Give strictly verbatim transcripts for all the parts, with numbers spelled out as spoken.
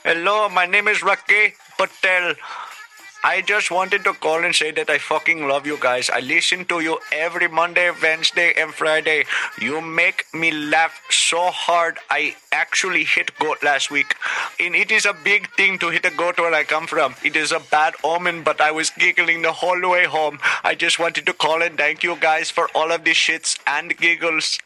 Hello, my name is Rocky Patel. I just wanted to call and say that I fucking love you guys. I listen to you every Monday, Wednesday, and Friday. You make me laugh so hard. I actually hit goat last week. And it is a big thing to hit a goat where I come from. It is a bad omen, but I was giggling the whole way home. I just wanted to call and thank you guys for all of these shits and giggles.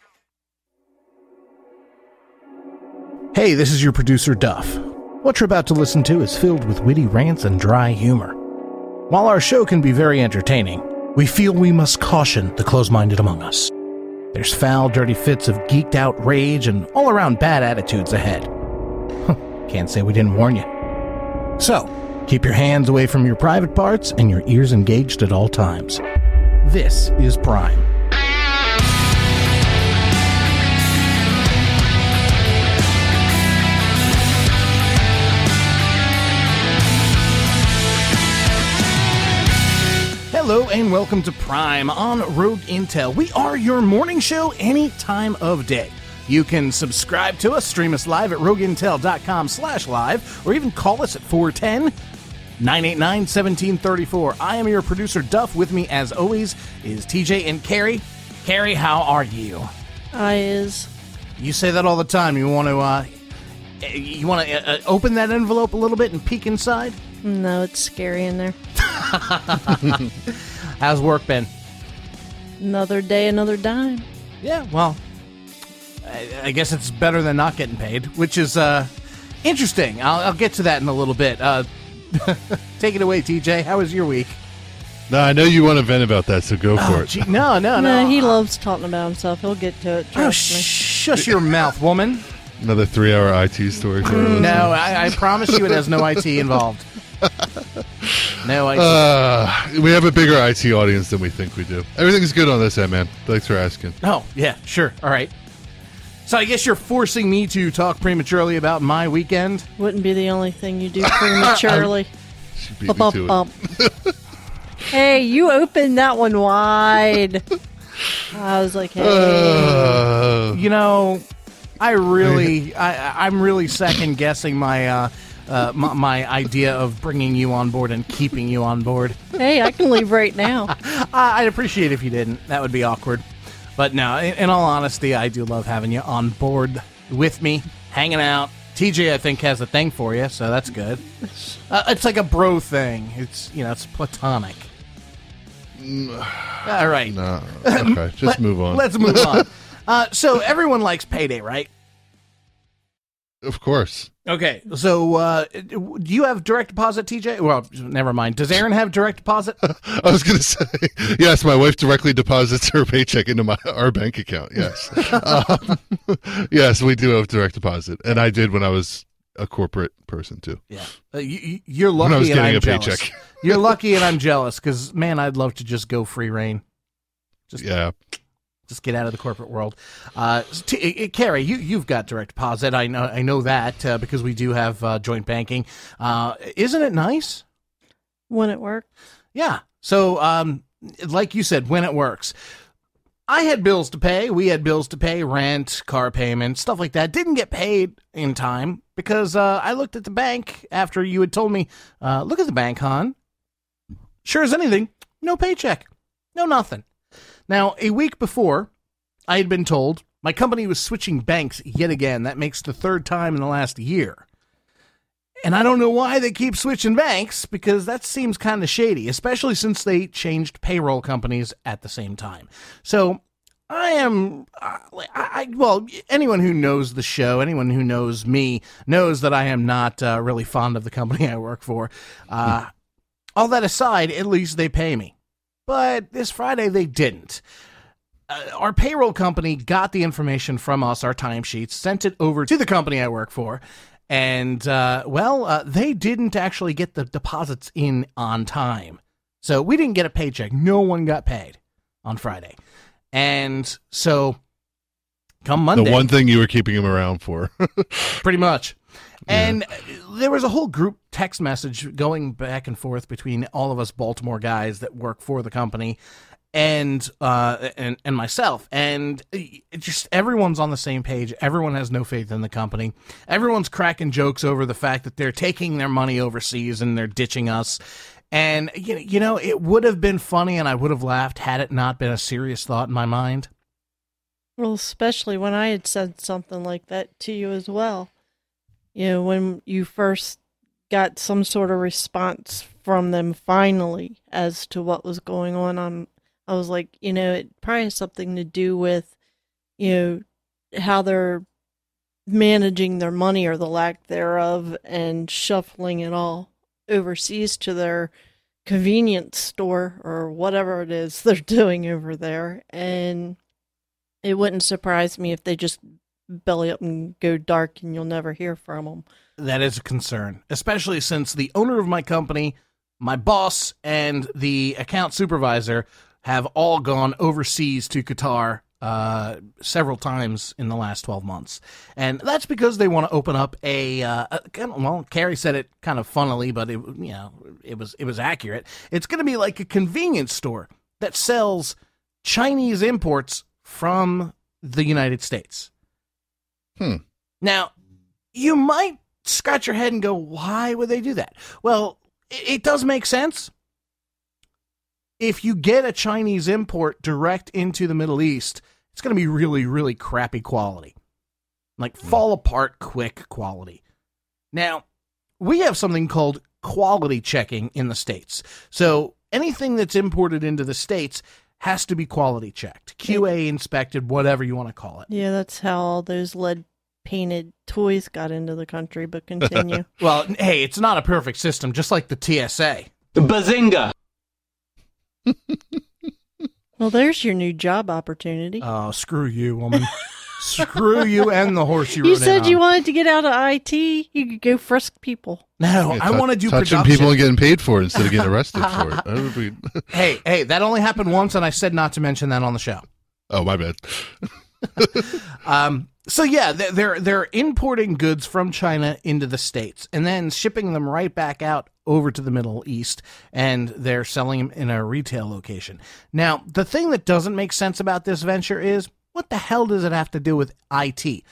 Hey, this is your producer, Duff. What you're about to listen to is filled with witty rants and dry humor. While our show can be very entertaining, we feel we must caution the close-minded among us. There's foul, dirty fits of geeked-out rage and all-around bad attitudes ahead. Can't say we didn't warn you. So, keep your hands away from your private parts and your ears engaged at all times. This is Prime. Hello and welcome to Prime on Rogue Intel. We are your morning show any time of day. You can subscribe to us, stream us live at rogueintel.com slash live, or even call us at four one zero, nine eight nine, one seven three four. I am your producer, Duff. With me, as always, is T J and Carrie. Carrie, how are you? I is. You say that all the time. You want to, uh, you want to uh, open that envelope a little bit and peek inside? No, it's scary in there. How's work been? Another day, another dime. Yeah, well, I, I guess it's better than not getting paid, which is uh, interesting. I'll, I'll get to that in a little bit. Uh, take it away, T J. How was your week? No, I know you want to vent about that, so go oh, for it. Gee, no, no, no. No, he loves talking about himself. He'll get to it. Trust oh, me. Shush your mouth, woman. Another three-hour I T story for us. No, I, I promise you it has no I T involved. No I T. Uh, we have a bigger I T audience than we think we do. Everything's good on this end, man. Thanks for asking. Oh, yeah, sure. All right. So I guess you're forcing me to talk prematurely about my weekend? Wouldn't be the only thing you do prematurely. She beat me to it. Hey, you opened that one wide. I was like, hey. Uh, you know, I really, I, I'm really second guessing my, uh, uh, my, my idea of bringing you on board and keeping you on board. Hey, I can leave right now. I'd appreciate if you didn't. That would be awkward. But no, in, in all honesty, I do love having you on board with me, hanging out. T J, I think, has a thing for you, so that's good. Uh, it's like a bro thing. It's, you know, it's platonic. All right. No. Okay, just Let, move on. Let's move on. Uh, so everyone likes payday, right? Of course. Okay, so uh, do you have direct deposit, T J? Well, never mind. Does Aaron have direct deposit? I was going to say, yes, my wife directly deposits her paycheck into my our bank account, yes. um, yes, we do have direct deposit, and I did when I was a corporate person, too. Yeah. Uh, you, you're lucky when I was and getting I'm a jealous. paycheck. You're lucky and I'm jealous, because, man, I'd love to just go free reign. Just, yeah. Just get out of the corporate world. Uh, T- Carrie, you, you've got direct deposit. I know I know that uh, because we do have uh, joint banking. Uh, isn't it nice? When it works. Yeah. So, um, like you said, when it works. I had bills to pay. We had bills to pay, rent, car payments, stuff like that. Didn't get paid in time because uh, I looked at the bank after you had told me, uh, look at the bank, hon. Sure as anything, no paycheck. No nothing. Now, a week before, I had been told my company was switching banks yet again. That makes the third time in the last year. And I don't know why they keep switching banks, because that seems kind of shady, especially since they changed payroll companies at the same time. So I am, uh, I, I, well, anyone who knows the show, anyone who knows me, knows that I am not uh, really fond of the company I work for. Uh, all that aside, at least they pay me. But this Friday, they didn't. Uh, our payroll company got the information from us, our timesheets, sent it over to the company I work for, and, uh, well, uh, they didn't actually get the deposits in on time. So we didn't get a paycheck. No one got paid on Friday. And so, come Monday... The one thing you were keeping him around for. Pretty much. And yeah. There was a whole group text message going back and forth between all of us Baltimore guys that work for the company. and uh and and myself, and it just everyone's on the same page. Everyone has no faith in the company. Everyone's cracking jokes over the fact that they're taking their money overseas and they're ditching us. And you you know, it would have been funny and I would have laughed had it not been a serious thought in my mind. Well, especially when I had said something like that to you as well. You know, when you first got some sort of response from them finally as to what was going on, on I was like, you know, it probably has something to do with, you know, how they're managing their money or the lack thereof and shuffling it all overseas to their convenience store or whatever it is they're doing over there. And it wouldn't surprise me if they just belly up and go dark and you'll never hear from them. That is a concern, especially since the owner of my company, my boss, and the account supervisor have all gone overseas to Qatar uh, several times in the last twelve months. And that's because they want to open up a, uh, a well, Carrie said it kind of funnily, but it, you know, it was, it was accurate. It's going to be like a convenience store that sells Chinese imports from the United States. Hmm. Now, you might scratch your head and go, why would they do that? Well, it, it does make sense. If you get a Chinese import direct into the Middle East, it's going to be really, really crappy quality. Like fall apart quick quality. Now, we have something called quality checking in the States. So anything that's imported into the States has to be quality checked, Q A inspected, whatever you want to call it. Yeah, that's how all those lead painted toys got into the country, but continue. Well, hey, it's not a perfect system, just like the T S A. Bazinga! Well, there's your new job opportunity. Oh, screw you, woman. Screw you and the horse you rode You in said on. you wanted to get out of I T. You could go frisk people. No, Yeah, I tou- want to do touching production. people and getting paid for it instead of getting arrested for it. That would be- Hey, hey, that only happened once, and I said not to mention that on the show. oh, my bad. Um, so yeah, they're, they're they're importing goods from China into the States and then shipping them right back out over to the Middle East, and they're selling them in a retail location. Now, the thing that doesn't make sense about this venture is, what the hell does it have to do with I T?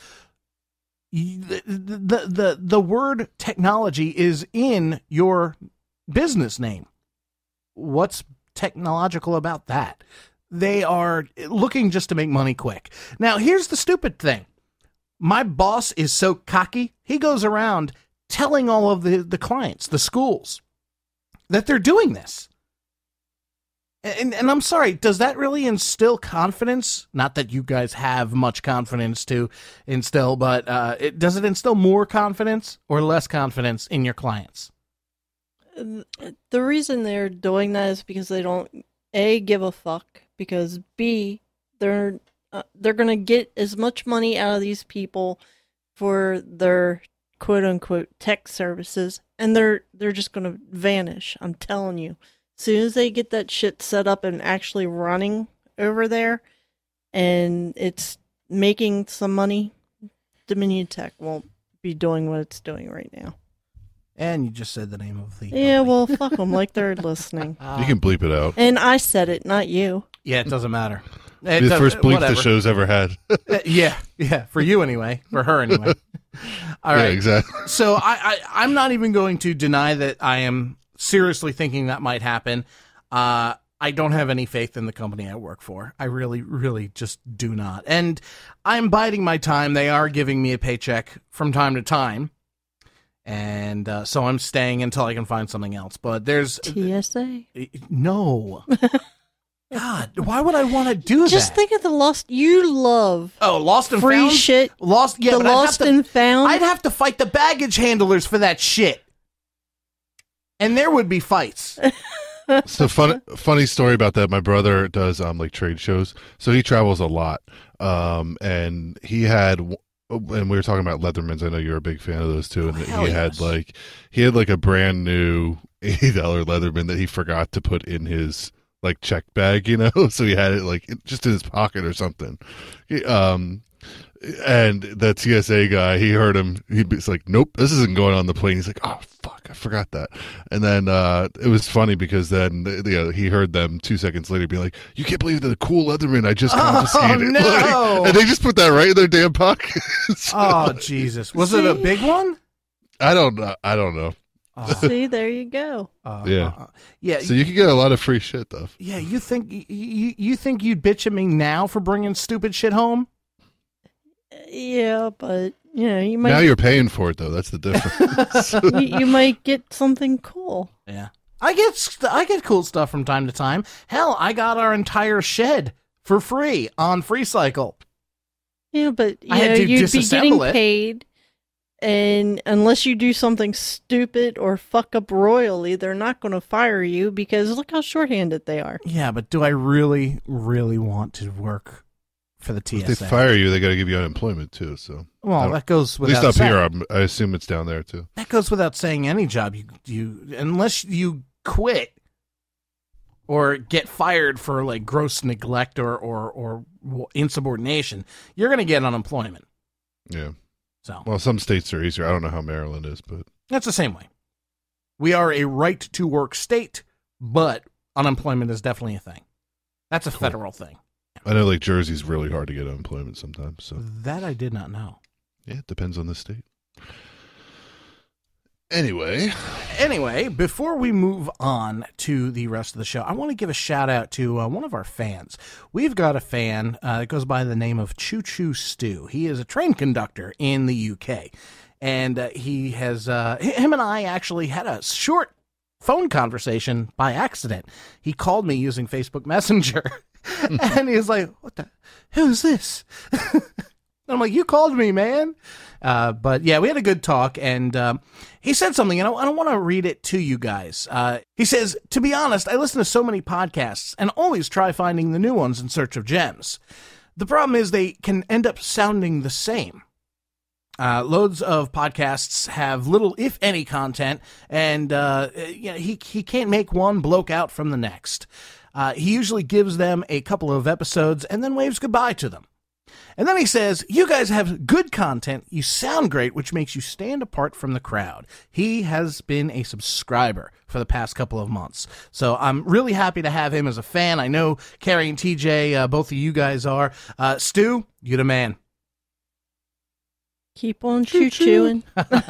The, the, the, the word technology is in your business name. What's technological about that? They are looking just to make money quick. Now, here's the stupid thing. My boss is so cocky, he goes around telling all of the, the clients, the schools, that they're doing this. And, and I'm sorry, does that really instill confidence? Not that you guys have much confidence to instill, but uh, it, does it instill more confidence or less confidence in your clients? The reason they're doing that is because they don't, A, give a fuck, because B, they're uh, they're going to get as much money out of these people for their quote-unquote tech services, and they're they're just going to vanish, I'm telling you. As soon as they get that shit set up and actually running over there, and it's making some money, Dominion Tech won't be doing what it's doing right now. And you just said the name of the Yeah, company. well, fuck them like they're listening. You can bleep it out. And I said it, not you. Yeah, it doesn't matter. It Be the does- first bleep whatever. the show's ever had. Uh, yeah, yeah, for you anyway, for her anyway. All Yeah, right. exactly. So I, I, I'm not even going to deny that I am seriously thinking that might happen. Uh, I don't have any faith in the company I work for. I really, really just do not. And I'm biding my time. They are giving me a paycheck from time to time. And uh, so I'm staying until I can find something else. But there's T S A. no. God, why would I want to do Just that? think of the lost. You love oh, lost and free found shit. Lost, yeah, the but I'd have lost to- and found. I'd have to fight the baggage handlers for that shit. And there would be fights. So fun, funny story about that. My brother does um like trade shows, so he travels a lot. Um, and he had, and we were talking about Leathermans. I know you're a big fan of those too. And Oh, hell he had yes. like he had like a brand new eighty dollar Leatherman that he forgot to put in his like check bag, you know. So he had it like just in his pocket or something. He, um. And the T S A guy, he heard him. He's like, "Nope, this isn't going on the plane." He's like, "Oh fuck!" fuck, I forgot that. And then uh, it was funny because then you know, he heard them two seconds later be like, you can't believe that a cool Leatherman I just confiscated. Oh, no. Like, and they just put that right in their damn pocket. So, Oh, Jesus. Was it a big one? I don't know. I don't know. Oh, See, there you go. uh, Yeah. uh, yeah. So you can get a lot of free shit, though. Yeah, you think you, you you think you'd bitch at me now for bringing stupid shit home? Yeah, but you know, you might Now you're paying for it, though. That's the difference. you, you might get something cool. Yeah, I get st- I get cool stuff from time to time. Hell, I got our entire shed for free on Free Cycle. Yeah, but you I had know, to you'd be disassemble getting it. paid, and unless you do something stupid or fuck up royally, they're not going to fire you because look how shorthanded they are. Yeah, but do I really, really want to work for the T If S they A? fire you, they got to give you unemployment, too. So Well, that goes At least without up saying. here, I'm, I assume it's down there, too. That goes without saying. Any job you you unless you quit or get fired for like gross neglect or or, or insubordination, you're going to get unemployment. Yeah. So Well, some states are easier. I don't know how Maryland is, but that's the same way. We are a right to work state, but unemployment is definitely a thing. That's a Cool. federal thing. I know like Jersey's really hard to get unemployment sometimes. So That I did not know. yeah, it depends on the state. Anyway, Anyway, before we move on to the rest of the show, I want to give a shout out to uh, one of our fans. We've got a fan uh, that goes by the name of Choo Choo Stew. He is a train conductor in the U K, and uh, he has uh, him and I actually had a short phone conversation by accident. He called me using Facebook Messenger, and he was like, "What the? Who's this?" I'm like, you called me, man. Uh, but yeah, we had a good talk, and um, he said something, and I, I don't want to read it to you guys. Uh, he says, to be honest, I listen to so many podcasts and always try finding the new ones in search of gems. The problem is they can end up sounding the same. Uh, loads of podcasts have little, if any, content, and uh, you know, he he can't make one bloke out from the next. Uh, he usually gives them a couple of episodes and then waves goodbye to them. And then he says, you guys have good content, you sound great, which makes you stand apart from the crowd. He has been a subscriber for the past couple of months. So I'm really happy to have him as a fan. I know Carrie and T J, uh, both of you guys are. Uh, Stu, you're the man. Keep on choo chewing.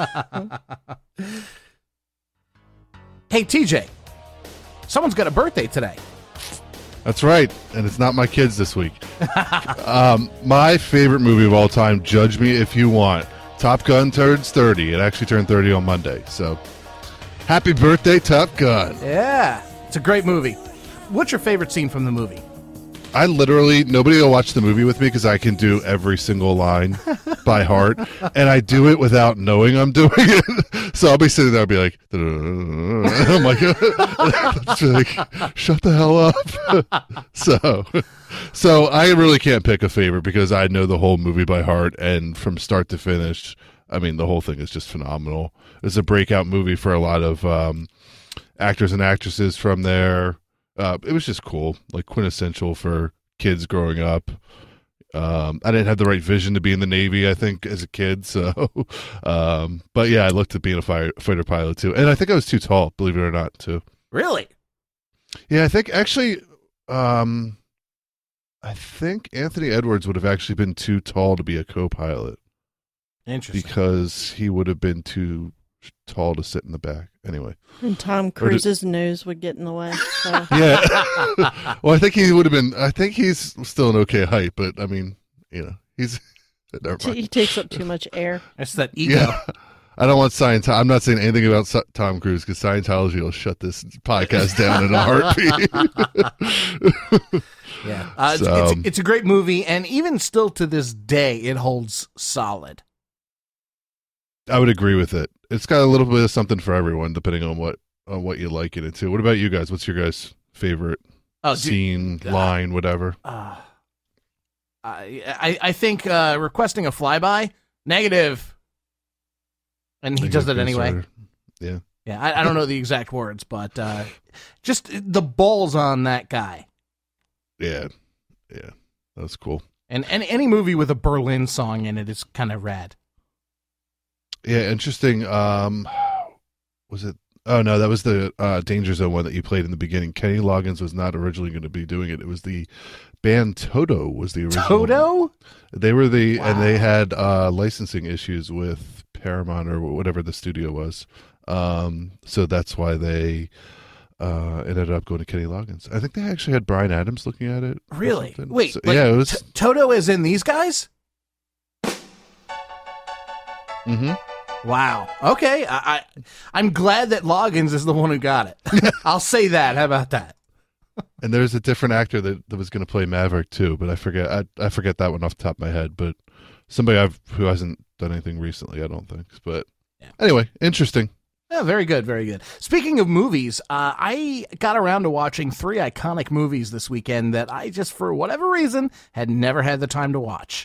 Hey, T J, someone's got a birthday today. that's right, and it's not my kids this week. um, my favorite movie of all time, judge me if you want. Top Gun turns thirty. It actually turned thirty on Monday. So, happy birthday, Top Gun. Yeah, it's a great movie. What's your favorite scene from the movie? I literally, nobody will watch the movie with me because I can do every single line by heart, and I do it without knowing I'm doing it. So I'll be sitting there, I'll be like, I'm like, like, shut the hell up. so, so I really can't pick a favorite because I know the whole movie by heart, and from start to finish, I mean, the whole thing is just phenomenal. It's a breakout movie for a lot of um, actors and actresses from there. Uh, it was just cool, like quintessential for kids growing up. Um, I didn't have the right vision to be in the Navy, I think, as a kid. So, um, but yeah, I looked at being a fire, fighter pilot too, and I think I was too tall, believe it or not, too. Really? Yeah, I think actually, um, I think Anthony Edwards would have actually been too tall to be a co-pilot Interesting. because he would have been too tall to sit in the back. Anyway. And Tom Cruise's nose would get in the way. So. Yeah. Well, I think he would have been, I think he's still an okay height, but I mean, you know, he's, never mind. He takes up too much air. It's that ego. Yeah. I don't want Scientology. I'm not saying anything about Sa- Tom Cruise because Scientology will shut this podcast down in a heartbeat. Yeah. Uh, it's, So- it's, it's a great movie, and even still to this day, it holds solid. I would agree with it. It's got a little bit of something for everyone, depending on what on what you like it into. What about you guys? What's your guys' favorite Oh, dude, scene, God. line, whatever? Uh, I, I I think uh, requesting a flyby, negative. And he does it anyway. Yeah. Yeah, I, I don't know the exact words, but uh, just the balls on that guy. Yeah. Yeah. That's cool. And any, any movie with a Berlin song in it is kind of rad. Yeah, interesting. Um, was it? Oh no, that was the uh, Danger Zone one that you played in the beginning. Kenny Loggins was not originally going to be doing it. It was the band Toto was the original. Toto? They were the Wow. and they had uh, licensing issues with Paramount or whatever the studio was. Um, so that's why they uh, ended up going to Kenny Loggins. I think they actually had Bryan Adams looking at it. or Really? something. Wait, So- like, yeah, it was. T- Toto is in these guys? hmm Wow. Okay. I, I I'm glad that Loggins is the one who got it. I'll say that. How about that? And there's a different actor that, that was going to play Maverick too, but I forget. I, I forget that one off the top of my head. But somebody I've who hasn't done anything recently, I don't think. But Yeah. anyway, interesting. Yeah, very good, very good. Speaking of movies, uh, I got around to watching three iconic movies this weekend that I just, for whatever reason, had never had the time to watch.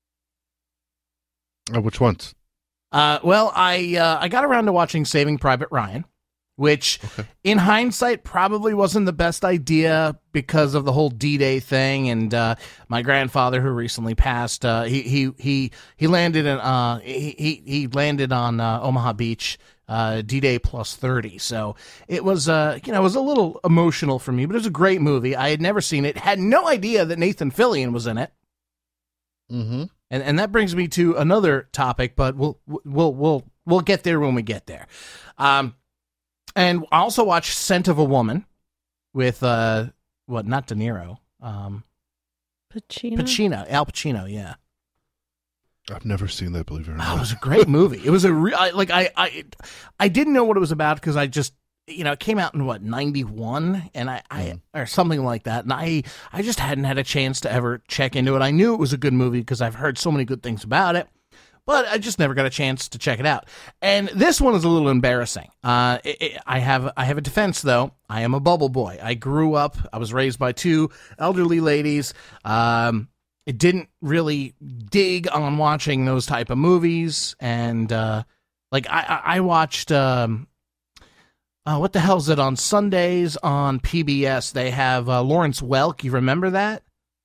Uh, which ones? Uh, well, I uh, I got around to watching Saving Private Ryan, which, Okay. in hindsight, probably wasn't the best idea because of the whole D-Day thing. And uh, my grandfather, who recently passed, uh, he he he he landed in uh he he, he landed on uh, Omaha Beach. Uh, D-Day plus thirty. So it was, uh, you know, it was a little emotional for me, but it was a great movie. I had never seen it, had no idea that Nathan Fillion was in it. Mm-hmm. And and that brings me to another topic, but we'll we'll we'll we'll get there when we get there. Um, and I also watched Scent of a Woman with uh, what? Not De Niro. Um, Pacino. Pacino, Al Pacino. Yeah. I've never seen that. Believe it or Oh, not. it was a great movie. It was a re- I, like I I I didn't know what it was about because I just, you know, it came out in what, ninety-one, and I, I or something like that, and I I just hadn't had a chance to ever check into it. I knew it was a good movie because I've heard so many good things about it, but I just never got a chance to check it out. And this one is a little embarrassing. Uh, it, it, I have I have a defense though. I am a bubble boy. I grew up. I was raised by two elderly ladies. Um. It didn't really dig on watching those type of movies, and uh, like I, I I watched um, uh, what the hell is it on Sundays on P B S? They have uh, Lawrence Welk. You remember that?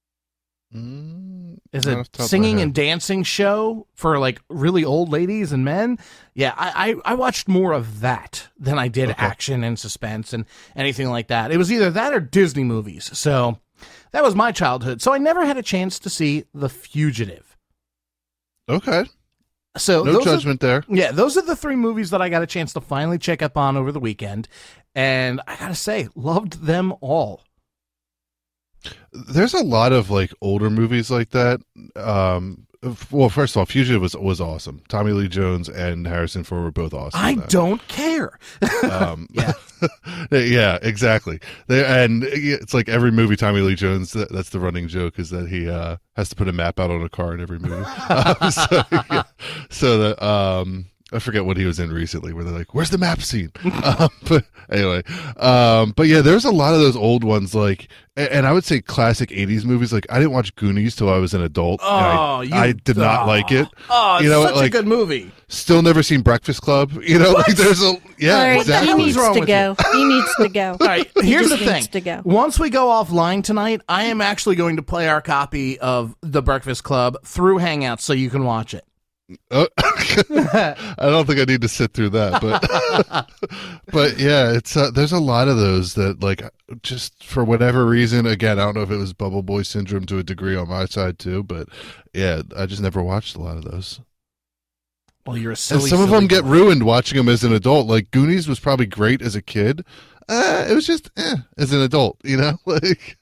Mm, Is not a off the top of my singing head. and dancing show for like really old ladies and men. Yeah, I, I, I watched more of that than I did Okay. action and suspense and anything like that. It was either that or Disney movies. So that was my childhood. So I never had a chance to see The Fugitive. Okay. So No those are- judgment there. yeah, those are the three movies that I got a chance to finally check up on over the weekend. And I gotta say, loved them all. There's a lot of like older movies like that. Um, well, first of all, Fugitive was was awesome. Tommy Lee Jones and Harrison Ford were both awesome. I in that. don't care. Um, Yeah. yeah, exactly. They, and it's like every movie Tommy Lee Jones. That, that's the running joke is that he uh, has to put a map out on a car in every movie. um, so, yeah. so that um, I forget what he was in recently, where they're like, "Where's the map scene?" um, but anyway, um, but yeah, there's a lot of those old ones, like, and, and I would say classic eighties movies. Like, I didn't watch Goonies till I was an adult. and Oh, I, you, I did not oh. like it. Oh, it's You know, such like- a good movie. Still never seen Breakfast Club. You know, like there's a yeah, All right, exactly. he What the hell needs is wrong to with go. He needs to go. All right, He here's the just thing. needs to go. Once we go offline tonight, I am actually going to play our copy of The Breakfast Club through Hangouts so you can watch it. Oh, I don't think I need to sit through that, but but yeah, it's uh, there's a lot of those that like just for whatever reason. Again, I don't know if it was Bubble Boy syndrome to a degree on my side too, but yeah, I just never watched a lot of those. Well, you're a And silly, some of silly them get boy. ruined watching them as an adult. Like Goonies was probably great as a kid. Uh, it was just eh, as an adult, you know. Like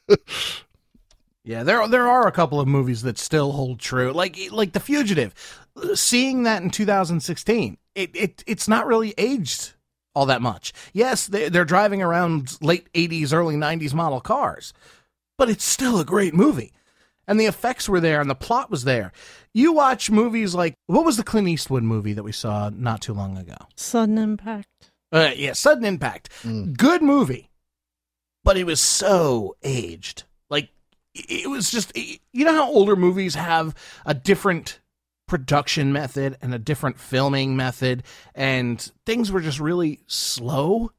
Yeah, there there are a couple of movies that still hold true, like like The Fugitive. Seeing that in two thousand sixteen, it, it it's not really aged all that much. Yes, they, they're driving around late eighties, early nineties model cars, but it's still a great movie. And the effects were there, and the plot was there. You watch movies like, what was the Clint Eastwood movie that we saw not too long ago? Sudden impact. Uh, yeah, Sudden Impact. Mm. Good movie, but it was so aged. Like, it was just, you know how older movies have a different production method and a different filming method, and things were just really slow?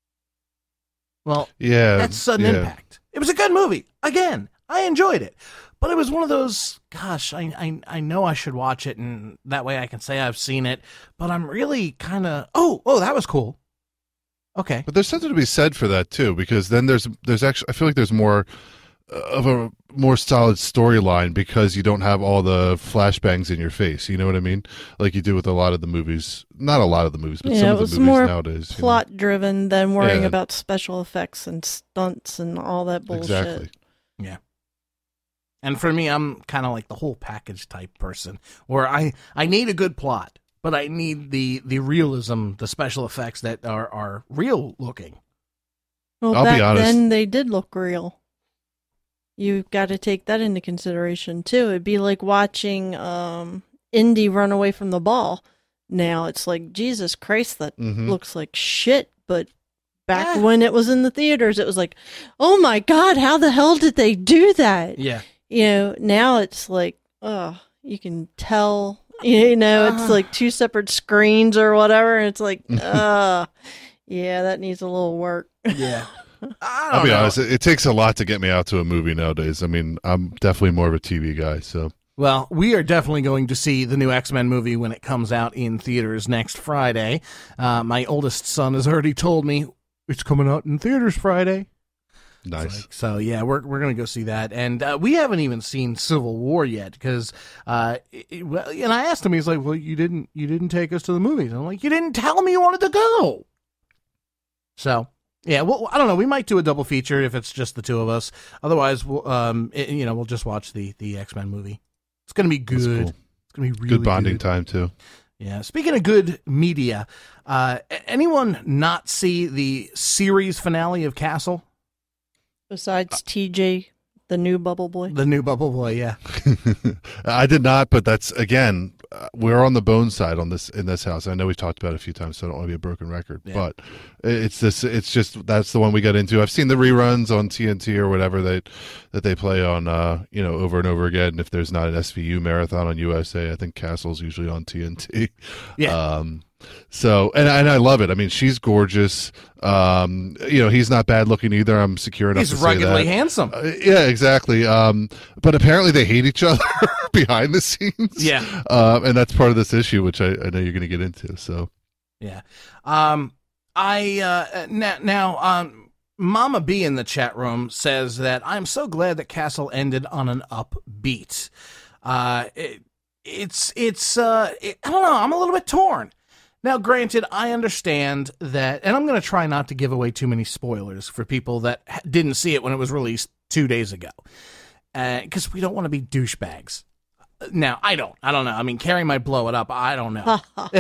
Well, yeah, that's Sudden yeah. Impact. It was a good movie. Again, I enjoyed it. But it was one of those, gosh, I, I I know I should watch it, and that way I can say I've seen it, but I'm really kind of, oh, oh, that was cool. Okay. But there's something to be said for that too, because then there's there's actually I feel like there's more uh, of a more solid storyline because you don't have all the flashbangs in your face. You know what I mean? Like you do with a lot of the movies. Not a lot of the movies, but Yeah, some it of the was movies more nowadays. you know? plot driven than worrying Yeah. about special effects and stunts and all that bullshit. Exactly. Yeah. And for me, I'm kind of like the whole package type person where I, I need a good plot, but I need the, the realism, the special effects that are, are real looking. Well, I'll be back honest. then they did look real. You've got to take that into consideration too. It'd be like watching um, Indy run away from the ball. Now it's like, Jesus Christ, that Mhm. looks like shit. But back Yeah. when it was in the theaters, it was like, oh my God, how the hell did they do that? Yeah. You know, now it's like, oh, you can tell, you know, it's Ah. like two separate screens or whatever. And it's like, uh, yeah, that needs a little work. Yeah. I don't I'll be know. honest. It, it takes a lot to get me out to a movie nowadays. I mean, I'm definitely more of a T V guy. So Well, we are definitely going to see the new X-Men movie when it comes out in theaters next Friday. Uh, my oldest son has already told me it's coming out in theaters Friday. nice. Like, so yeah, we're we're gonna go see that, and uh, we haven't even seen Civil War yet because, uh, it, it- well, and I asked him, he's like, "Well, you didn't you didn't take us to the movies." I'm like, "You didn't tell me you wanted to go." So yeah, well, I don't know. We might do a double feature if it's just the two of us. Otherwise, we'll um, it- you know, we'll just watch the the X-Men movie. It's gonna be good. That's cool. It's gonna be really Good bonding good. time too. Yeah. Speaking of good media, uh, a- anyone not see the series finale of Castle? Besides T J, the new Bubble Boy. The new Bubble Boy, yeah. I did not, but that's again, uh, we're on the bone side on this in this house. I know we've talked about it a few times, so I don't want to be a broken record. Yeah. But it's this. It's just that's the one we got into. I've seen the reruns on T N T or whatever they that they play on, uh, you know, over and over again. If there's not an S V U marathon on U S A, I think Castle's usually on T N T. Yeah. Um, so and and I love it. I mean, she's gorgeous. Um, you know, he's not bad looking either. I'm secure enough He's to say ruggedly that. handsome. Uh, yeah, exactly. Um, but apparently they hate each other behind the scenes. Yeah. Um, and that's part of this issue, which I, I know you're going to get into. So Yeah. Um, I, uh, now, now, um, Mama B in the chat room says that I'm so glad that Castle ended on an upbeat. Uh, it, it's, it's, uh, it, I don't know. I'm a little bit torn. Now, granted, I understand that, and I'm going to try not to give away too many spoilers for people that ha- didn't see it when it was released two days ago. Because we don't want to be douchebags. Now, I don't. I don't know. I mean, Carrie might blow it up. I don't know.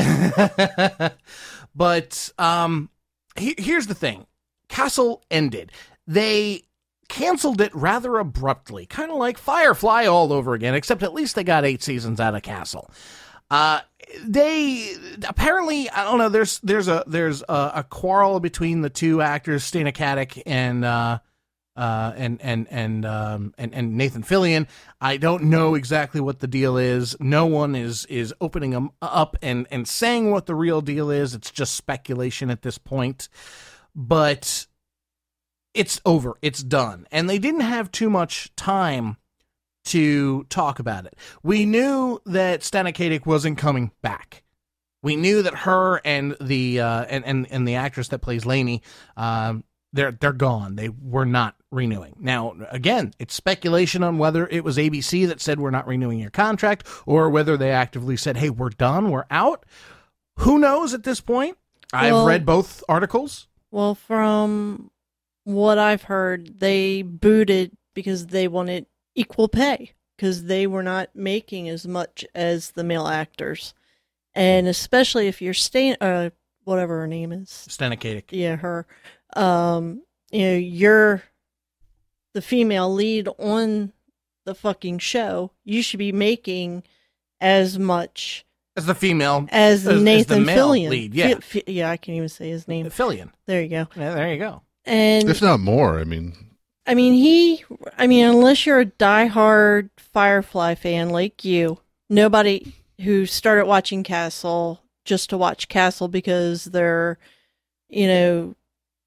But um, he- here's the thing. Castle ended. They canceled it rather abruptly, kind of like Firefly all over again, except at least they got eight seasons out of Castle. Uh, they apparently, I don't know. There's there's a there's a, a quarrel between the two actors, Stana Katic and uh, uh, and and and um, and and Nathan Fillion. I don't know exactly what the deal is. No one is is opening them up and and saying what the real deal is. It's just speculation at this point. But it's over. It's done, and they didn't have too much time to talk about it. We knew that Stana Katic wasn't coming back. We knew that her and the uh, and, and and the actress that plays Lainey, um, they're they're gone. They were not renewing. Now, again, it's speculation on whether it was A B C that said we're not renewing your contract, or whether they actively said, "Hey, we're done. We're out." Who knows at this point? I've Well- read both articles. Well, from what I've heard, they booted because they wanted equal pay because they were not making as much as the male actors. And especially if you're staying, uh, whatever her name is. Stana Katic. Yeah, her. Um, you know, you're the female lead on the fucking show. You should be making as much As the female, as, as- as the Nathan male Fillion. lead, yeah. Fi- fi- yeah, I can't even say his name. Fillion. There you go. Yeah, there you go. And if not more, I mean, I mean, he, I mean, unless you're a diehard Firefly fan like you, nobody who started watching Castle just to watch Castle because they're, you know,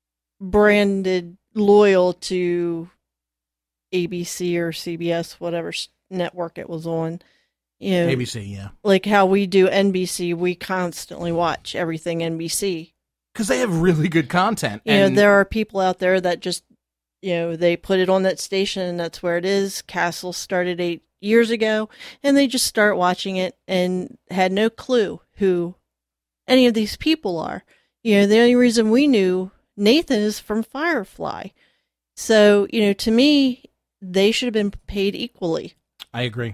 branded loyal to A B C or C B S, whatever s- network it was on. You know, A B C, yeah. like how we do N B C, we constantly watch everything N B C. because they have really good content. You and know, there are people out there that just, you know, they put it on that station and that's where it is. Castle started eight years ago and they just start watching it and had no clue who any of these people are. You know, the only reason we knew Nathan is from Firefly. So, you know, to me, they should have been paid equally. I agree.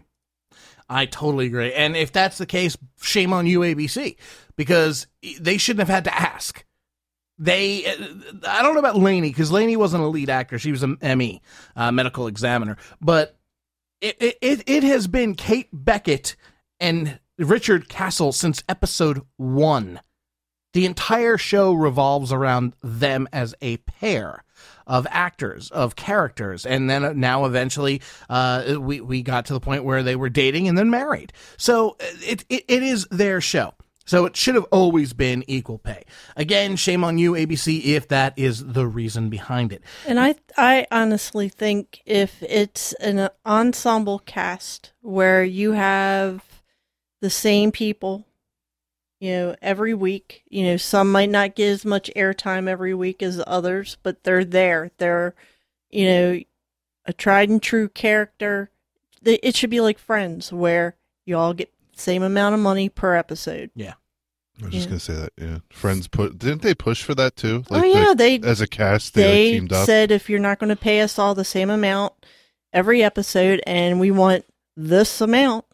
I totally agree. And if that's the case, shame on you, A B C, because they shouldn't have had to ask. They, I don't know about Lainey, because Lainey wasn't a lead actor. She was an M E, uh, medical examiner. But it, it, it has been Kate Beckett and Richard Castle since episode one. The entire show revolves around them as a pair of actors, of characters, and then now eventually uh, we we got to the point where they were dating and then married. So it, it it is their show. So it should have always been equal pay. Again, shame on you, A B C, if that is the reason behind it. And I I honestly think if it's an ensemble cast where you have the same people, you know, every week, you know, some might not get as much airtime every week as others, but they're there. They're, you know, a tried and true character. It should be like Friends, where you all get the same amount of money per episode. Yeah. I was yeah. just going to say that, yeah. Friends put, didn't they push for that too? Like oh, yeah. They, they as a cast, they, they like, teamed up. said if you're not going to pay us all the same amount every episode and we want this amount,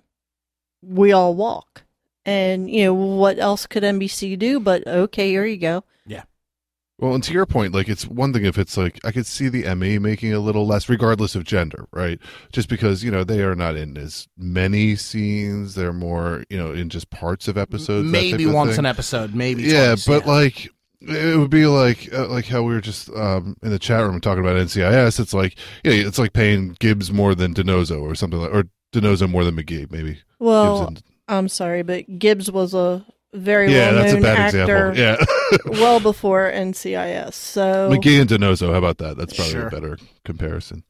we all walk. And, you know, what else could N B C do? But, okay, here you go. Yeah. Well, and to your point, like, it's one thing if it's like, I could see the M E making a little less, regardless of gender, right? Just because, you know, they are not in as many scenes. They're more, you know, in just parts of episodes. Maybe once an episode, maybe Yeah, twice, but yeah. like, it would be like uh, like how we were just um, in the chat room talking about N C I S. It's like, yeah, it's like paying Gibbs more than DiNozzo or something like, or DiNozzo more than McGee, maybe. Well, Gibbs and, I'm sorry, but Gibbs was a very yeah, that's a well-known bad actor example. Yeah. well before N C I S. So McGee and DiNozzo, how about that? That's probably Sure. a better comparison.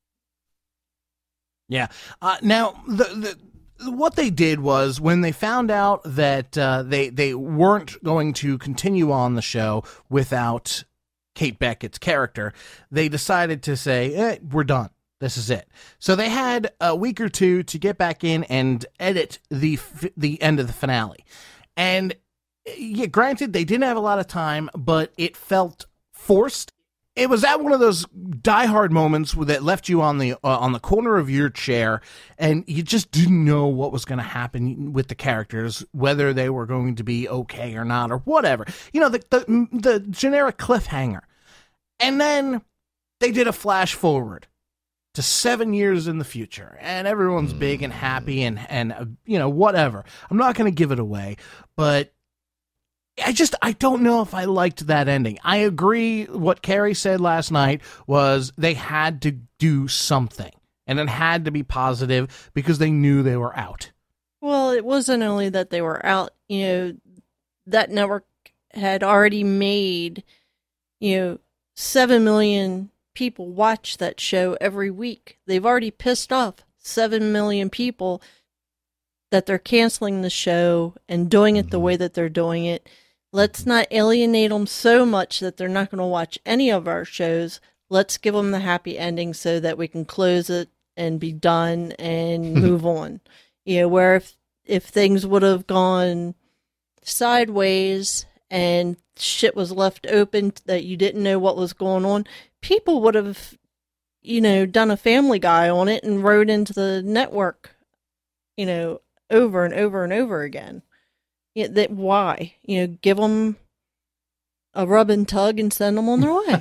Yeah. Uh, now, the, the what they did was when they found out that uh, they they weren't going to continue on the show without Kate Beckett's character, they decided to say, eh, we're done. This is it. So they had a week or two to get back in and edit the the end of the finale. And yeah, granted, they didn't have a lot of time, but it felt forced. It was at one of those diehard moments that left you on the uh, on the corner of your chair, and you just didn't know what was going to happen with the characters, whether they were going to be okay or not, or whatever. You know, the the, the generic cliffhanger. And then they did a flash forward to seven years in the future, and everyone's big and happy and, and uh, you know, whatever. I'm not going to give it away, but I just, I don't know if I liked that ending. I agree what Carrie said last night was they had to do something, and it had to be positive because they knew they were out. Well, it wasn't only that they were out, you know, that network had already made, you know, seven million people watch that show every week. They've already pissed off seven million people that they're canceling the show and doing it the way that they're doing it. Let's not alienate them so much that they're not going to watch any of our shows. Let's give them the happy ending so that we can close it and be done and move on. You know, where if, if things would have gone sideways and shit was left open that you didn't know what was going on, people would have, you know, done a Family Guy on it and wrote into the network, you know, over and over and over again. Yeah, that why? You know, give them a rub and tug and send them on their way.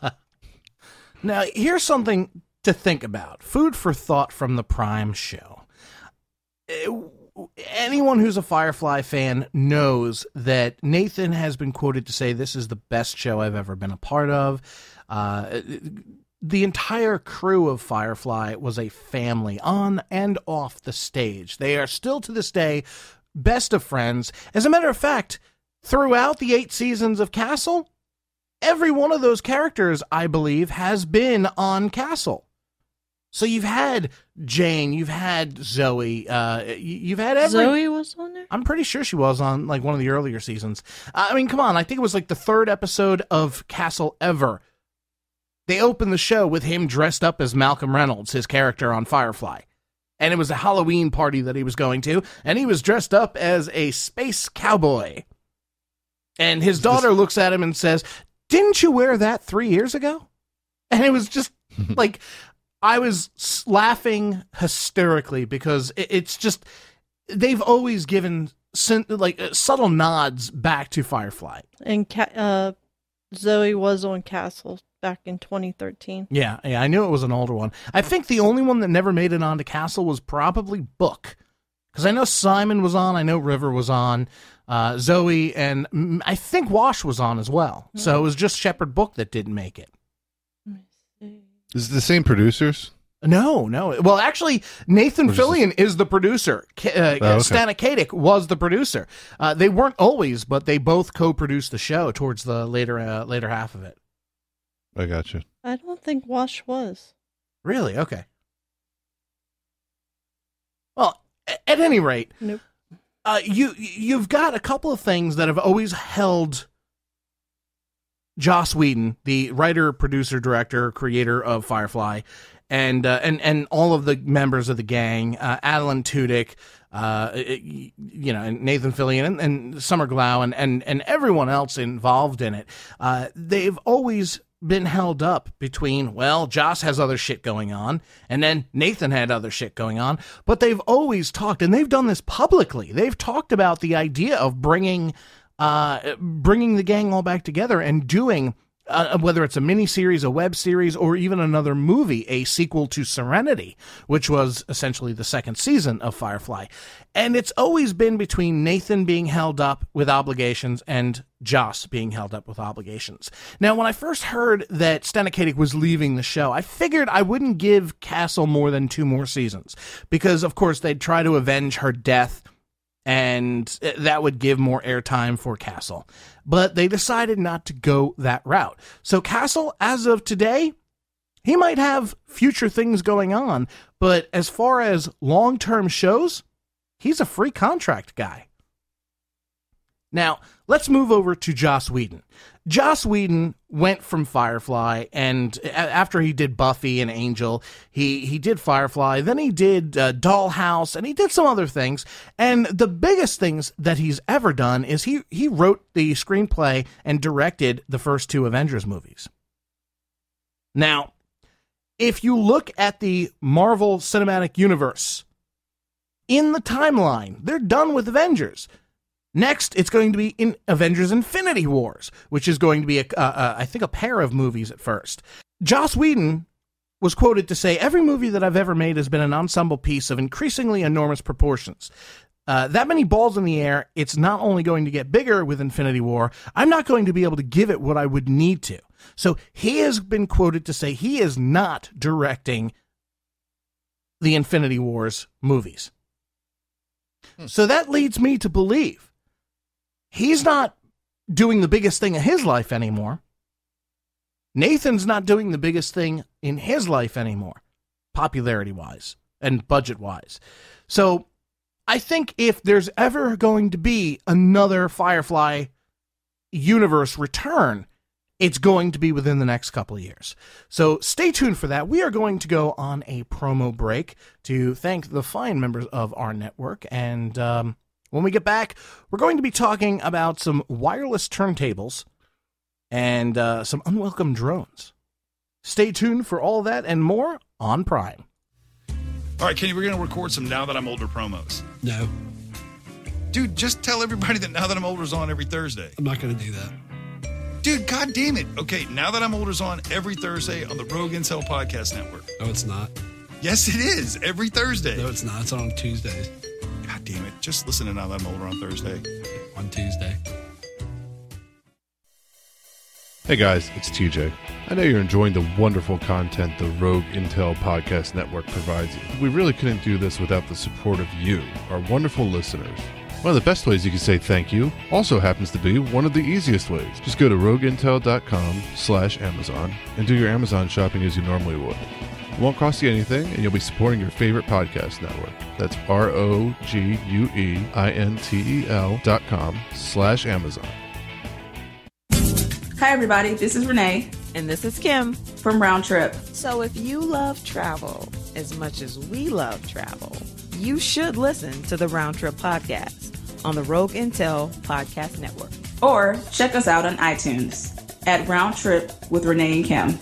Now, here's something to think about. Food for thought from the Prime show. Anyone who's a Firefly fan knows that Nathan has been quoted to say, this is the best show I've ever been a part of. Uh, the entire crew of Firefly was a family on and off the stage. They are still to this day best of friends. As a matter of fact, throughout the eight seasons of Castle, every one of those characters, I believe, has been on Castle. So you've had Jane, you've had Zoe, uh, you- you've had every... Zoe was on there? I'm pretty sure she was on like one of the earlier seasons. I mean, come on. I think it was like the third episode of Castle ever. They opened the show with him dressed up as Malcolm Reynolds, his character on Firefly. And it was a Halloween party that he was going to, and he was dressed up as a space cowboy. And his daughter looks at him and says, "Didn't you wear that three years ago?" And it was just like, I was laughing hysterically because it, it's just, they've always given like subtle nods back to Firefly. And Ca- uh, Zoe was on Castle back in twenty thirteen. Yeah, yeah, I knew it was an older one. I think the only one that never made it onto Castle was probably Book. Because I know Simon was on, I know River was on, uh, Zoe, and mm, I think Wash was on as well. Mm. So it was just Shepherd Book that didn't make it. Is it the same producers? No, no. Well, actually, Nathan Fillion is the producer. Uh, oh, okay. Stana Katic was the producer. Uh, they weren't always, but they both co-produced the show towards the later uh, later half of it. I got you. I don't think Wash was. Really? Okay. Well, at any rate, nope. uh, you you've got a couple of things that have always held Joss Whedon, the writer, producer, director, creator of Firefly, and uh, and and all of the members of the gang, uh, Adeline Tudyk, uh, you know, and Nathan Fillion, and, and Summer Glau, and, and and everyone else involved in it. Uh, they've always been held up between, well, Joss has other shit going on, and then Nathan had other shit going on, but they've always talked, and they've done this publicly. They've talked about the idea of bringing, uh, bringing the gang all back together and doing, uh, whether it's a miniseries, a web series, or even another movie, a sequel to Serenity, which was essentially the second season of Firefly. And it's always been between Nathan being held up with obligations and Joss being held up with obligations. Now, when I first heard that Stana Katic was leaving the show, I figured I wouldn't give Castle more than two more seasons, because, of course, they'd try to avenge her death, and that would give more airtime for Castle. But they decided not to go that route. So Castle, as of today, he might have future things going on, but as far as long-term shows, he's a free contract guy. Now, let's move over to Joss Whedon. Joss Whedon went from Firefly, and after he did Buffy and Angel, he, he did Firefly, then he did uh, Dollhouse, and he did some other things. And the biggest things that he's ever done is he, he wrote the screenplay and directed the first two Avengers movies. Now, if you look at the Marvel Cinematic Universe, in the timeline, they're done with Avengers. Next, it's going to be in Avengers Infinity Wars, which is going to be, a, uh, uh, I think, a pair of movies at first. Joss Whedon was quoted to say, "Every movie that I've ever made has been an ensemble piece of increasingly enormous proportions. Uh, that many balls in the air, it's not only going to get bigger with Infinity War, I'm not going to be able to give it what I would need to." So he has been quoted to say he is not directing the Infinity Wars movies. Hmm. So that leads me to believe he's not doing the biggest thing of his life anymore. Nathan's not doing the biggest thing in his life anymore, popularity-wise and budget-wise. So I think if there's ever going to be another Firefly universe return, it's going to be within the next couple of years. So stay tuned for that. We are going to go on a promo break to thank the fine members of our network. And um, when we get back, we're going to be talking about some wireless turntables and uh, some unwelcome drones. Stay tuned for all that and more on Prime. All right, Kenny, we're going to record some Now That I'm Older promos. No. Dude, just tell everybody that Now That I'm Older is on every Thursday. I'm not going to do that. Dude, God damn it. Okay, Now That I'm Older is on every Thursday on the Rogue Intel Podcast Network. No, it's not. Yes, it is. Every Thursday. No, it's not. It's on Tuesdays. God damn it. Just listen to Now That I'm Older on Thursday. On Tuesday. Hey guys, it's T J. I know you're enjoying the wonderful content the Rogue Intel Podcast Network provides you. We really couldn't do this without the support of you, our wonderful listeners. One of the best ways you can say thank you also happens to be one of the easiest ways. Just go to rogueintel.com slash Amazon and do your Amazon shopping as you normally would. It won't cost you anything, and you'll be supporting your favorite podcast network. That's R-O-G-U-E-I-N-T-E-L dot com slash Amazon. Hi, everybody. This is Renee And this is Kim. from Round Trip. So if you love travel as much as we love travel, you should listen to the Round Trip podcast on the Rogue Intel Podcast Network. Or check us out on iTunes at Round Trip with Renee and Kim.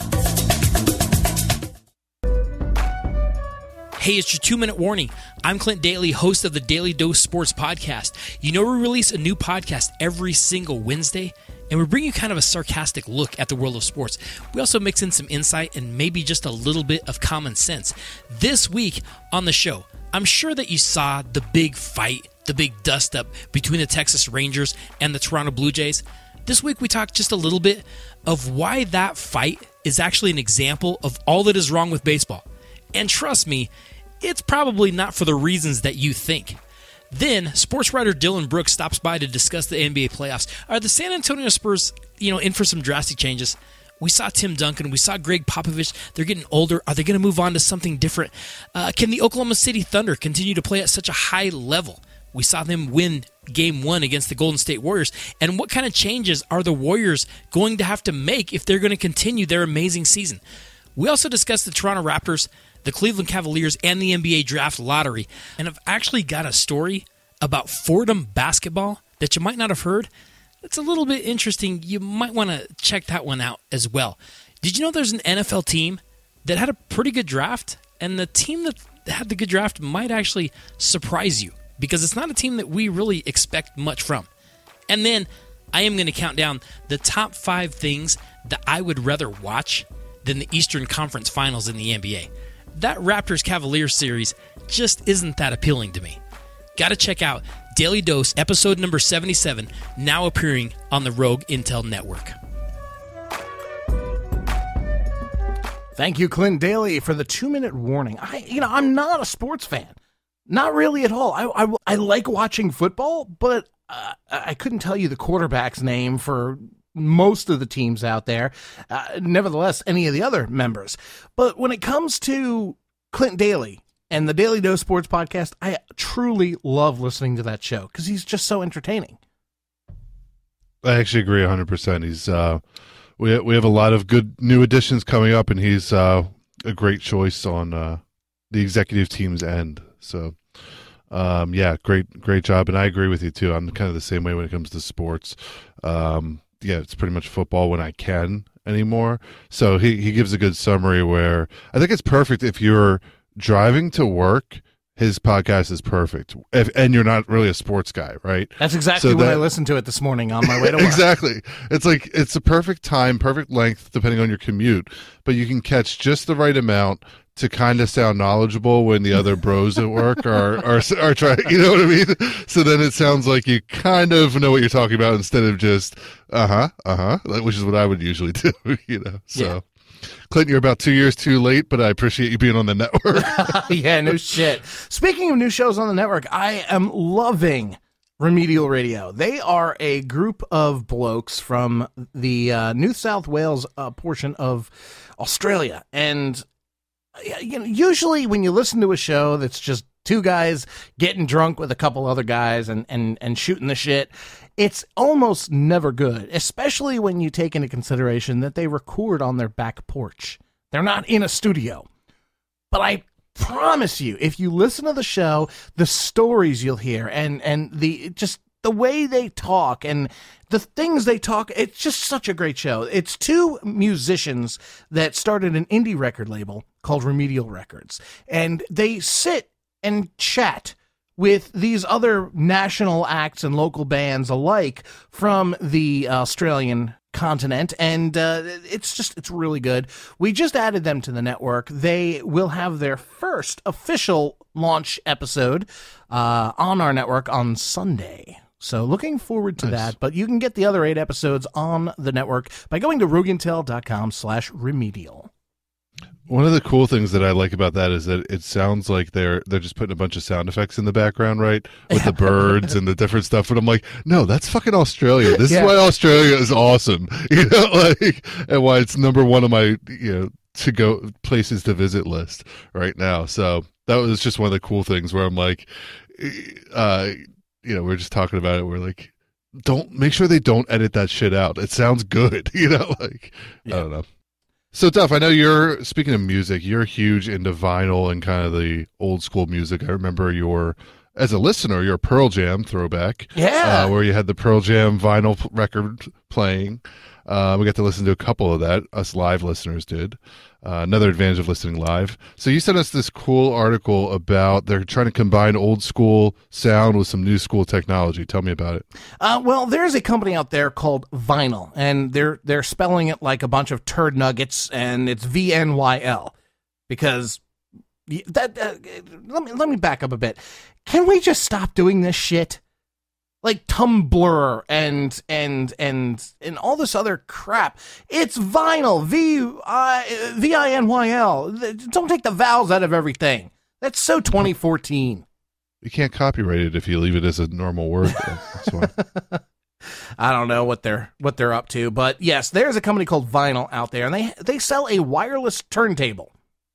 Hey, it's your two-minute warning. I'm Clint Daly, host of the Daily Dose Sports Podcast. You know we release a new podcast every single Wednesday, and we bring you kind of a sarcastic look at the world of sports. We also mix in some insight and maybe just a little bit of common sense. This week on the show, I'm sure that you saw the big fight, the big dust-up between the Texas Rangers and the Toronto Blue Jays. This week we talked just a little bit of why that fight is actually an example of all that is wrong with baseball. And trust me, it's probably not for the reasons that you think. Then, sports writer Dylan Brooks stops by to discuss the N B A playoffs. Are the San Antonio Spurs, you know, in for some drastic changes? We saw Tim Duncan. We saw Greg Popovich. They're getting older. Are they going to move on to something different? Uh, can the Oklahoma City Thunder continue to play at such a high level? We saw them win game one against the Golden State Warriors. And what kind of changes are the Warriors going to have to make if they're going to continue their amazing season? We also discussed the Toronto Raptors, the Cleveland Cavaliers, and the N B A draft lottery. And I've actually got a story about Fordham basketball that you might not have heard. It's a little bit interesting. You might want to check that one out as well. Did you know there's an N F L team that had a pretty good draft? And the team that had the good draft might actually surprise you because it's not a team that we really expect much from. And then I am going to count down the top five things that I would rather watch than the Eastern Conference Finals in the N B A. That Raptors-Cavaliers series just isn't that appealing to me. Got to check out Daily Dose, episode number seventy-seven, now appearing on the Rogue Intel Network. Thank you, Clint Daly, for the two-minute warning. I, you know, I'm not a sports fan. Not really at all. I, I, I like watching football, but uh, I couldn't tell you the quarterback's name for most of the teams out there. Uh, nevertheless, any of the other members. But when it comes to Clint Daly and the Daily Dose Sports Podcast, I truly love listening to that show because he's just so entertaining. I actually agree one hundred percent. He's uh, we we have a lot of good new additions coming up, and he's uh, a great choice on uh, the executive team's end. So, um, yeah, great great job, and I agree with you too. I'm kind of the same way when it comes to sports. Um, yeah, it's pretty much football when I can anymore. So he he gives a good summary where I think it's perfect if you're driving to work. His podcast is perfect, if, and you're not really a sports guy, right? That's exactly So what that- I listened to it this morning on my way to work. Exactly. It's like it's the perfect time, perfect length, depending on your commute. But you can catch just the right amount to kind of sound knowledgeable when the other bros at work are are are trying. You know what I mean? So then it sounds like you kind of know what you're talking about instead of just uh huh, uh huh, which is what I would usually do. You know, so. Yeah. Clinton, you're about two years too late, but I appreciate you being on the network. Yeah, no shit. Speaking of new shows on the network, I am loving Remedial Radio. They are a group of blokes from the uh, New South Wales uh, portion of Australia. And you know, usually when you listen to a show that's just two guys getting drunk with a couple other guys and, and, and shooting the shit, it's almost never good, especially when you take into consideration that they record on their back porch. They're not in a studio. But I promise you, if you listen to the show, the stories you'll hear and, and the just the way they talk and the things they talk, it's just such a great show. It's two musicians that started an indie record label called Remedial Records, and they sit and chat with these other national acts and local bands alike from the Australian continent, and uh, it's just, it's really good. We just added them to the network. They will have their first official launch episode uh, on our network on Sunday. So looking forward to Nice. that, but you can get the other eight episodes on the network by going to rogueintel.com slash remedial. One of the cool things that I like about that is that it sounds like they're they're just putting a bunch of sound effects in the background, right? With the birds and the different stuff. But I'm like, no, that's fucking Australia. This Yeah. is why Australia is awesome. You know, like, and why it's number one on my, you know, to go places to visit list right now. So that was just one of the cool things where I'm like, uh, you know, we're just talking about it. We're like, don't make sure they don't edit that shit out. It sounds good, you know. Like yeah. I don't know. So Duff, I know you're speaking of music. You're huge into vinyl and kind of the old school music. I remember your. As a listener, your Pearl Jam throwback, yeah, uh, where you had the Pearl Jam vinyl p- record playing. Uh, we got to listen to a couple of that. Us live listeners did. Uh, another advantage of listening live. So you sent us this cool article about they're trying to combine old school sound with some new school technology. Tell me about it. Uh, well, there's a company out there called Vinyl, and they're they're spelling it like a bunch of turd nuggets, and it's V N Y L because that. Uh, let me let me back up a bit. Can we just stop doing this shit? Like Tumblr and and and and all this other crap. It's vinyl. V I V I N Y L. Don't take the vowels out of everything. That's so twenty fourteen. You can't copyright it if you leave it as a normal word. That's why. I don't know what they're what they're up to, but yes, there's a company called Vinyl out there, and they they sell a wireless turntable,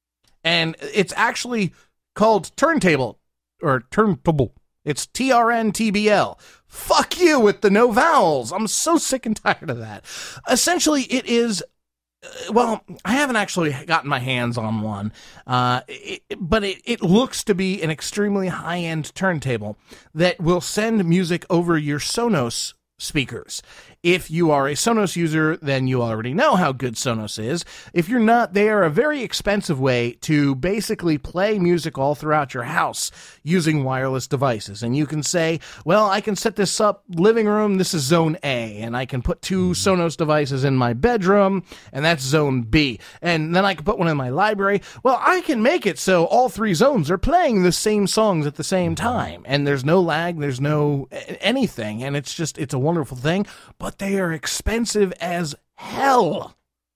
and it's actually called Turntable. Or turntable. It's T R N T B L. Fuck you with the no vowels. I'm so sick and tired of that. Essentially, it is, uh, well, I haven't actually gotten my hands on one, uh, it, but it, it looks to be an extremely high-end turntable that will send music over your Sonos speakers. If you are a Sonos user, then you already know how good Sonos is. If you're not, they are a very expensive way to basically play music all throughout your house using wireless devices. And you can say, well, I can set this up living room, this is zone A, and I can put two Sonos devices in my bedroom, and that's zone B. And then I can put one in my library. Well, I can make it so all three zones are playing the same songs at the same time, and there's no lag, there's no anything, and it's just, it's a wonderful thing. But But they are expensive as hell.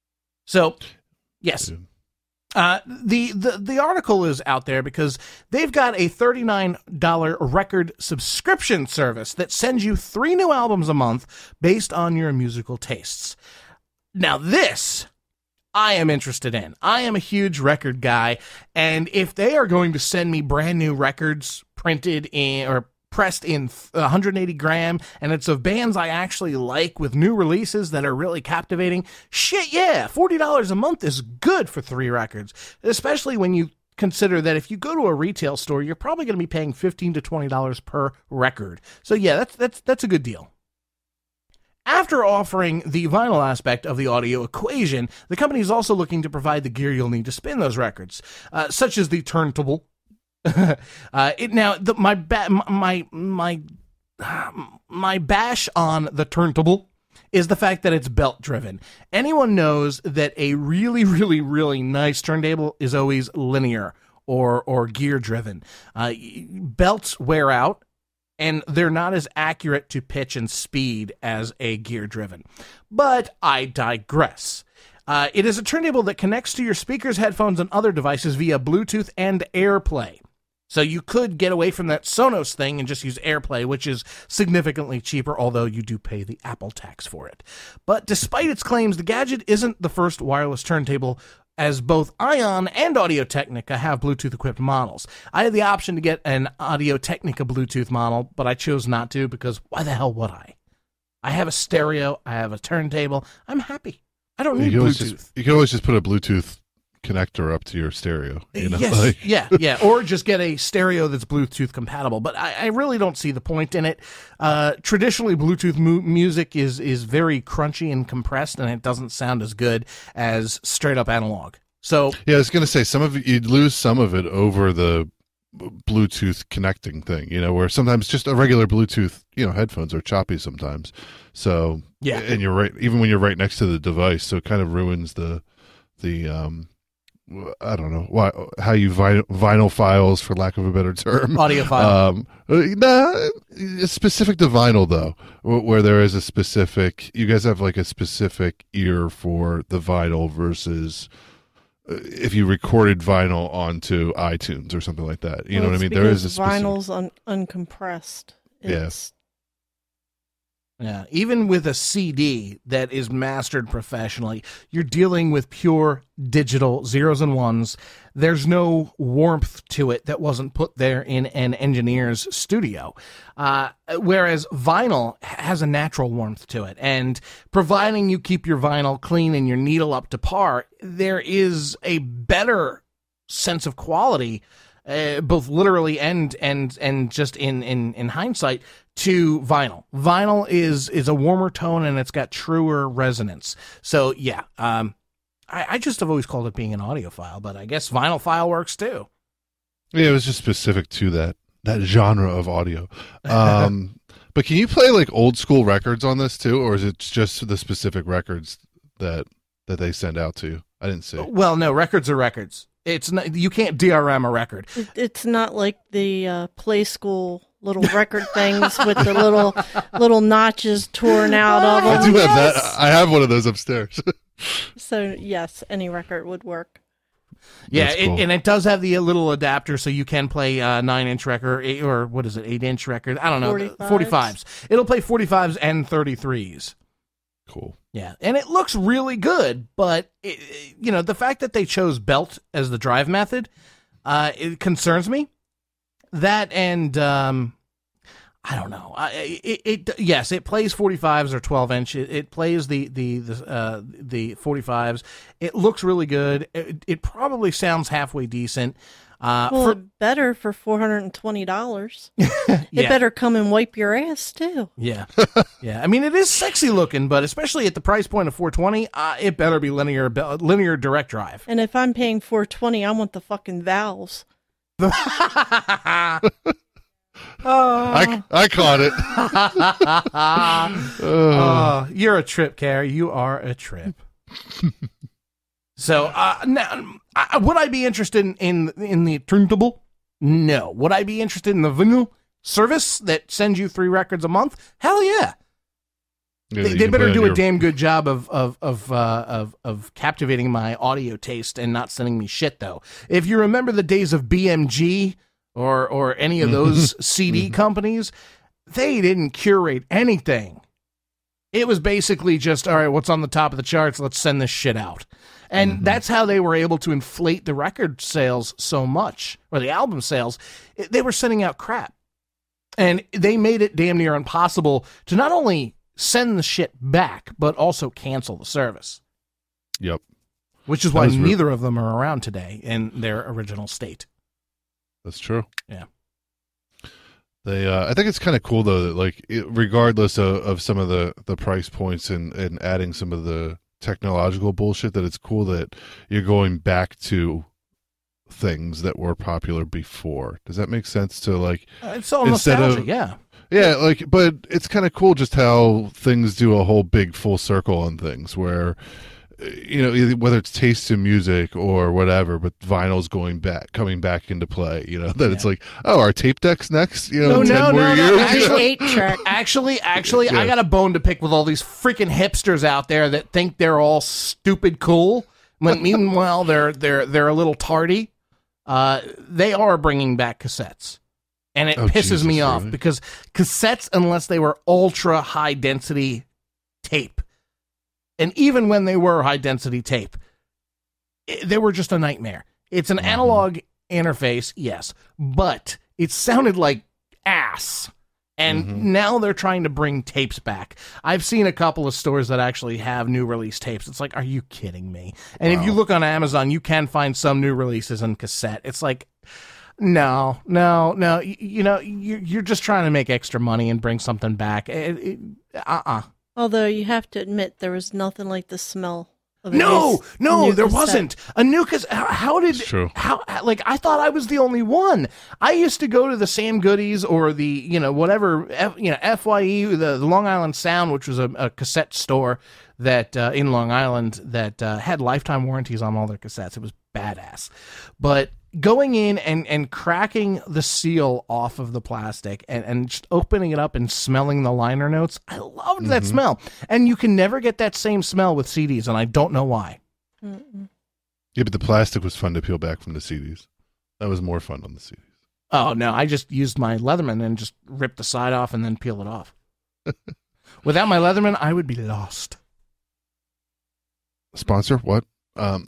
So, yes. Uh, the, the, the article is out there because they've got a thirty-nine dollars record subscription service that sends you three new albums a month based on your musical tastes. Now this, I am interested in. I am a huge record guy, and if they are going to send me brand new records printed in, or pressed in one hundred eighty gram, and it's of bands I actually like with new releases that are really captivating. Shit, yeah, forty dollars a month is good for three records, especially when you consider that if you go to a retail store, you're probably going to be paying fifteen to twenty dollars per record. So yeah, that's that's that's a good deal. After offering the vinyl aspect of the audio equation, the company is also looking to provide the gear you'll need to spin those records, uh, such as the turntable. uh, it now the, my ba- my my my bash on the turntable is the fact that it's belt driven. Anyone knows that a really really really nice turntable is always linear or or gear driven. Uh, belts wear out, and they're not as accurate to pitch and speed as a gear driven. But I digress. Uh, it is a turntable that connects to your speakers, headphones, and other devices via Bluetooth and AirPlay. So you could get away from that Sonos thing and just use AirPlay, which is significantly cheaper, although you do pay the Apple tax for it. But despite its claims, the gadget isn't the first wireless turntable, as both Ion and Audio-Technica have Bluetooth-equipped models. I had the option to get an Audio-Technica Bluetooth model, but I chose not to because why the hell would I? I have a stereo, I have a turntable, I'm happy. I don't need you Bluetooth. Just, you can always just put a Bluetooth connector up to your stereo. You know? Yes, like... yeah, yeah, or just get a stereo that's Bluetooth compatible. But I, I really don't see the point in it. Uh, traditionally, Bluetooth mu- music is is very crunchy and compressed, and it doesn't sound as good as straight up analog. So yeah, I was going to say some of it, you'd lose some of it over the Bluetooth connecting thing. You know, where sometimes just a regular Bluetooth, you know, headphones are choppy sometimes. So yeah, and you're right, even when you're right next to the device, so it kind of ruins the the um. I don't know why how you vinyl, vinyl files, for lack of a better term, audio file. Um, nah, specific to vinyl though, where there is a specific. You guys have like a specific ear for the vinyl versus if you recorded vinyl onto iTunes or something like that. You well, know what I mean? There is a specific... vinyl's un- uncompressed. It's, Yeah, even with a C D that is mastered professionally, you're dealing with pure digital zeros and ones. There's no warmth to it that wasn't put there in an engineer's studio. Uh, whereas vinyl has a natural warmth to it. And providing you keep your vinyl clean and your needle up to par, there is a better sense of quality, uh, both literally and and and just in, in, in hindsight, to vinyl. Vinyl is is a warmer tone and it's got truer resonance. So yeah, um, I, I just have always called it being an audiophile, but I guess vinyl file works too. Yeah, it was just specific to that that genre of audio. Um, but can you play like old school records on this too, or is it just the specific records that that they send out to you? I didn't see. Well, no, records are records. It's not, you can't D R M a record. It, it's not like the uh, Play School little record things with the little little notches torn out of them. I do have that. I have one of those upstairs. So yes, any record would work. Yeah, That's it, cool. and it does have the little adapter, so you can play uh, nine-inch record, eight, or what is it, eight-inch record? I don't know, forty-fives. forty-fives. It'll play forty-fives and thirty-threes. Cool. Yeah, and it looks really good, but, it, it- you know, the fact that they chose belt as the drive method, uh, it concerns me. That and, um, I don't know. I, it, it yes, it plays forty-fives or twelve-inch. It, it plays the the the, uh, the forty-fives. It looks really good. It, it probably sounds halfway decent. Uh, Well, for, better for four hundred and twenty dollars. It yeah. better come and wipe your ass too. Yeah, yeah. I mean, it is sexy looking, but especially at the price point of four hundred twenty dollars, uh, it better be linear linear direct drive. And if I'm paying four hundred twenty dollars, I want the fucking valves. I, I caught it. Oh, you're a trip, Carrie. You are a trip. So, uh, now, uh, would I be interested in, in in the turntable? No. Would I be interested in the vinyl service that sends you three records a month? Hell yeah. Yeah, They, you they can better play on do a your- damn good job of of of uh, of of captivating my audio taste and not sending me shit. Though, if you remember the days of B M G or or any of those C D companies, they didn't curate anything. It was basically just, all right, what's on the top of the charts? Let's send this shit out. And Mm-hmm. that's how they were able to inflate the record sales so much, or the album sales. It- They were sending out crap. And they made it damn near impossible to not only send the shit back, but also cancel the service. Yep. Which is That why was re- neither of them are around today in their original state. That's true. Yeah. They, uh, I think it's kind of cool though, that like it, regardless of, of some of the, the price points and, and adding some of the technological bullshit, that it's cool that you're going back to things that were popular before. Does that make sense? To like, Uh, It's all Instead nostalgia, of- yeah. yeah, like, but it's kind of cool just how things do a whole big full circle on things where, uh, you know, either- whether it's taste in music or whatever, but vinyl's going back, coming back into play, you know, that it's like, oh, our tape deck's next, you know, No, ten no, more no, no. years. Actually, Eight track. actually, actually, I Yeah. got a bone to pick with all these freaking hipsters out there that think they're all stupid cool. When meanwhile, they're they're they're a little tardy. Uh, they are bringing back cassettes, and it Oh, pisses Jesus, me off really? because cassettes, unless they were ultra high density tape, and even when they were high density tape, i they were just a nightmare. It's an analog interface, yes, but it sounded like ass. And Mhm. now they're trying to bring tapes back. I've seen a couple of stores that actually have new release tapes. It's like, are you kidding me? And if you look on Amazon, you can find some new releases on cassette. It's like, no, no, no. You, you know, you're, you're just trying to make extra money and bring something back. It, it, uh-uh. Although you have to admit there was nothing like the smell of a No, new- no, new there cassette. wasn't. A new cassette. How, how did, It's true. how, like, I thought I was the only one. I used to go to the Sam Goodies or the, you know, whatever, F, you know, F Y E, the, the Long Island Sound, which was a, a cassette store that, uh, in Long Island that, uh, had lifetime warranties on all their cassettes. It was badass. But going in and, and cracking the seal off of the plastic and, and just opening it up and smelling the liner notes, I loved that smell. And you can never get that same smell with C Ds, and I don't know why. Mm-mm. Yeah, but the plastic was fun to peel back from the C Ds. That was more fun on the C Ds. Oh, no, I just used my Leatherman and just ripped the side off and then peel it off. Without my Leatherman, I would be lost. Sponsor? What? Um,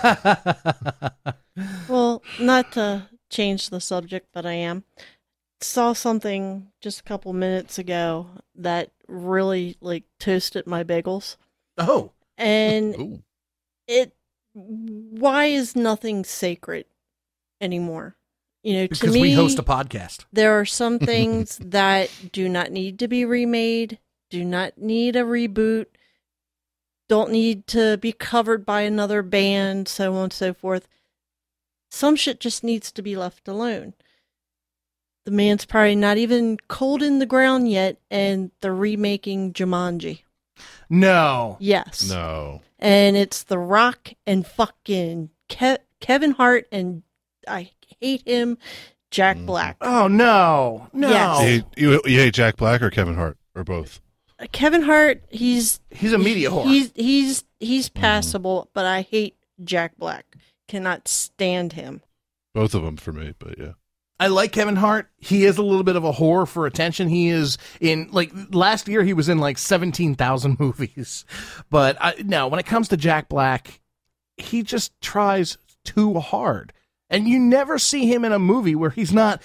Well, not to change the subject, but I am. Saw something just a couple minutes ago that really like toasted my bagels. Oh. And ooh. it why is nothing sacred anymore? You know, Because to me, we host a podcast. there are some things that do not need to be remade, do not need a reboot, don't need to be covered by another band, so on and so forth. Some shit just needs to be left alone. The man's probably not even cold in the ground yet, and they're remaking Jumanji. No. Yes. No. And it's The Rock and fucking Ke- Kevin Hart, and I hate him, Jack Black. Oh, no. No. Yes. You, hate- you, you hate Jack Black or Kevin Hart or both? Kevin Hart, he's He's a media whore. He's he's he's passable, but I hate Jack Black. Cannot stand him. Both of them for me, but yeah. I like Kevin Hart. He is a little bit of a whore for attention. He is in, like, last year he was in like seventeen thousand movies. But I, no, when it comes to Jack Black, he just tries too hard. And you never see him in a movie where he's not,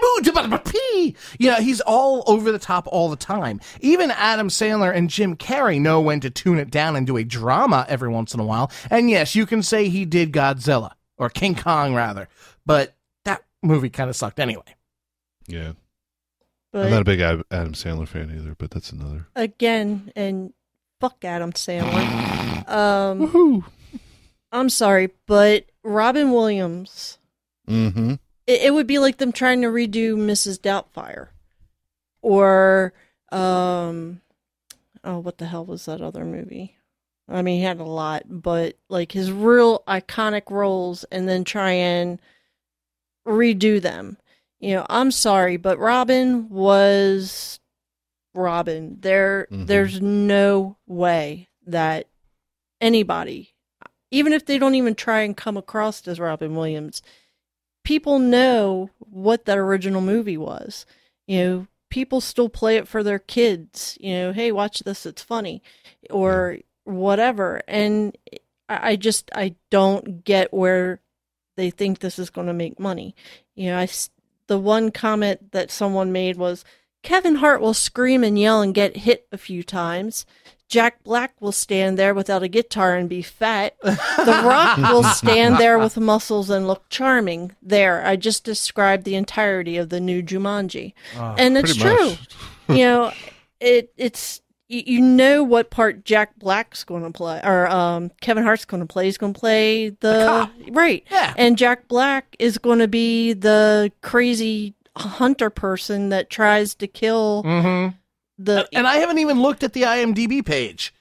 you know, he's all over the top all the time. Even Adam Sandler and Jim Carrey know when to tune it down and do a drama every once in a while. And yes, you can say he did Godzilla, or King Kong rather, but that movie kind of sucked anyway. Yeah. But I'm not a big Ad- Adam Sandler fan either, but that's another. again, and fuck Adam Sandler. Um, Woohoo! I'm sorry, but Robin Williams, Mm-hmm. it, it would be like them trying to redo Missus Doubtfire. Or, um, oh, what the hell was that other movie? I mean, he had a lot, but like his real iconic roles and then try and redo them. You know, I'm sorry, but Robin was Robin. There, Mhm. there's no way that anybody, even if they don't even try and come across as Robin Williams, people know what that original movie was. You know, people still play it for their kids. You know, hey, watch this, it's funny, or whatever. And I I just, I don't get where they think this is going to make money. You know, I, s- the one comment that someone made was, Kevin Hart will scream and yell and get hit a few times. Jack Black will stand there without a guitar and be fat. The Rock will stand there with muscles and look charming. There, I just described the entirety of the new Jumanji. Oh, and it's pretty true. much. You know, it it's you, you know what part Jack Black's going to play, or um, Kevin Hart's going to play. He's going to play the cop. right, Yeah. and Jack Black is going to be the crazy hunter person that tries to kill Mm-hmm. the. And I haven't even looked at the I M D B page,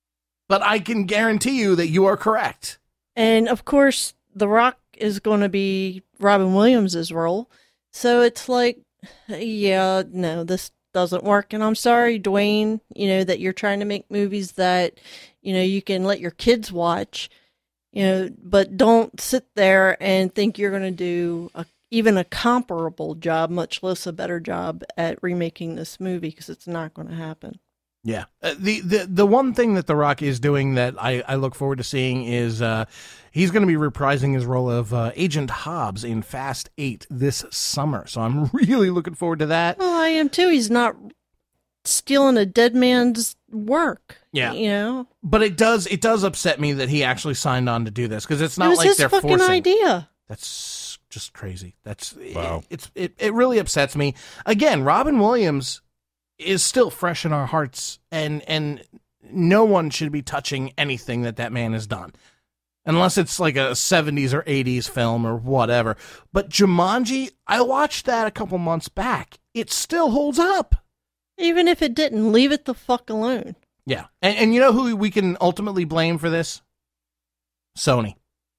but I can guarantee you that you are correct. And of course, The Rock is going to be Robin Williams' role. So it's like, yeah, no, this doesn't work. And I'm sorry, Dwayne, you know, that you're trying to make movies that, you know, you can let your kids watch, you know, but don't sit there and think you're going to do a, even a comparable job, much less a better job at remaking this movie, because it's not going to happen. Yeah. Uh, the, the the one thing that The Rock is doing that I, I look forward to seeing is uh, he's going to be reprising his role of uh, Agent Hobbs in Fast eight this summer. So I'm really looking forward to that. Well, I am too. He's not stealing a dead man's work. Yeah. You know? But it does it does upset me that he actually signed on to do this, because it's It not was like his they're fucking forcing. idea. That's just crazy. That's Wow. It, it's it, it really upsets me. Again, Robin Williams is still fresh in our hearts, and and no one should be touching anything that that man has done, unless it's like a seventies or eighties film or whatever. But Jumanji, I watched that a couple months back. It still holds up. Even if it didn't, leave it the fuck alone. Yeah, and and you know who we can ultimately blame for this? Sony.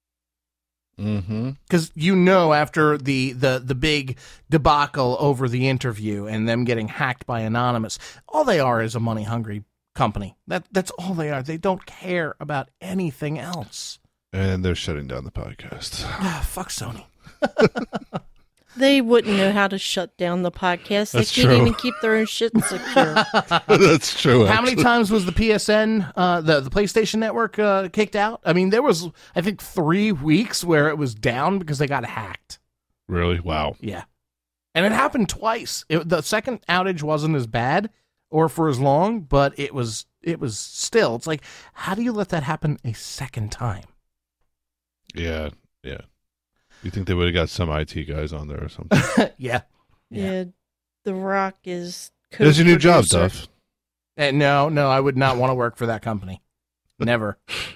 Mm-hmm. Because you know, after the, the, the big debacle over the interview and them getting hacked by Anonymous, all they are is a money hungry company. That that's all they are. They don't care about anything else. And they're shutting down the podcast. Ah, fuck Sony. They wouldn't know how to shut down the podcast. They That's can't true. even keep their own shit secure. That's true. How many actually. times was the P S N, uh, the the PlayStation Network, uh, kicked out? I mean, there was, I think, three weeks where it was down because they got hacked. Really? Wow. Yeah, and it happened twice. It, the second outage wasn't as bad or for as long, but it was it was still. It's like, how do you let that happen a second time? Yeah, yeah. You think they would have got some I T guys on there or something? yeah. Yeah. The Rock is. There's your new job, co-producer. Duff. Uh, no, no, I would not want to work for that company. Never.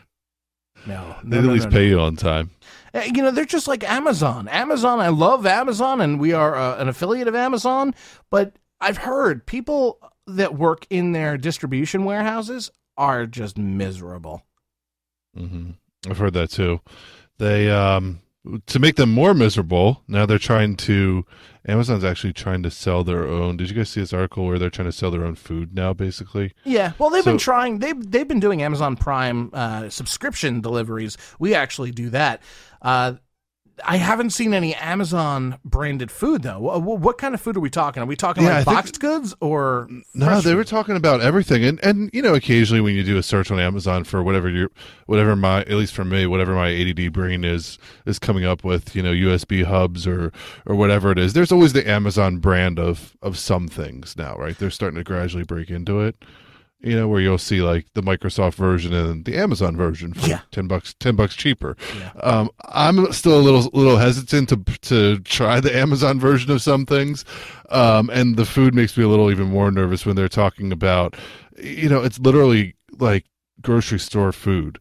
No. They no, at no, least no, pay no. you on time. Uh, You know, they're just like Amazon. Amazon, I love Amazon, and we are uh, an affiliate of Amazon, but I've heard people that work in their distribution warehouses are just miserable. hmm I've heard that too. They um to make them more miserable. Now they're trying to. Amazon's actually trying to sell their own. Did you guys see this article where they're trying to sell their own food now? Basically, Yeah, well, they've been So- trying. They've they've been doing Amazon Prime uh, subscription deliveries. We actually do that. Uh, I haven't seen any Amazon branded food though. What, what kind of food are we talking? Are we talking Yeah, like I think- boxed goods or no, fresh they food? were talking about everything, and and you know, occasionally when you do a search on Amazon for whatever your whatever my at least for me whatever my A D D brain is is coming up with, you know, U S B hubs or or whatever it is. There's always the Amazon brand of of some things now, right? They're starting to gradually break into it. You know, where you'll see like the Microsoft version and the Amazon version for Yeah. ten bucks, ten bucks cheaper. Yeah. Um, I'm still a little, little hesitant to to try the Amazon version of some things, um, and the food makes me a little even more nervous when they're talking about, you know, it's literally like grocery store food.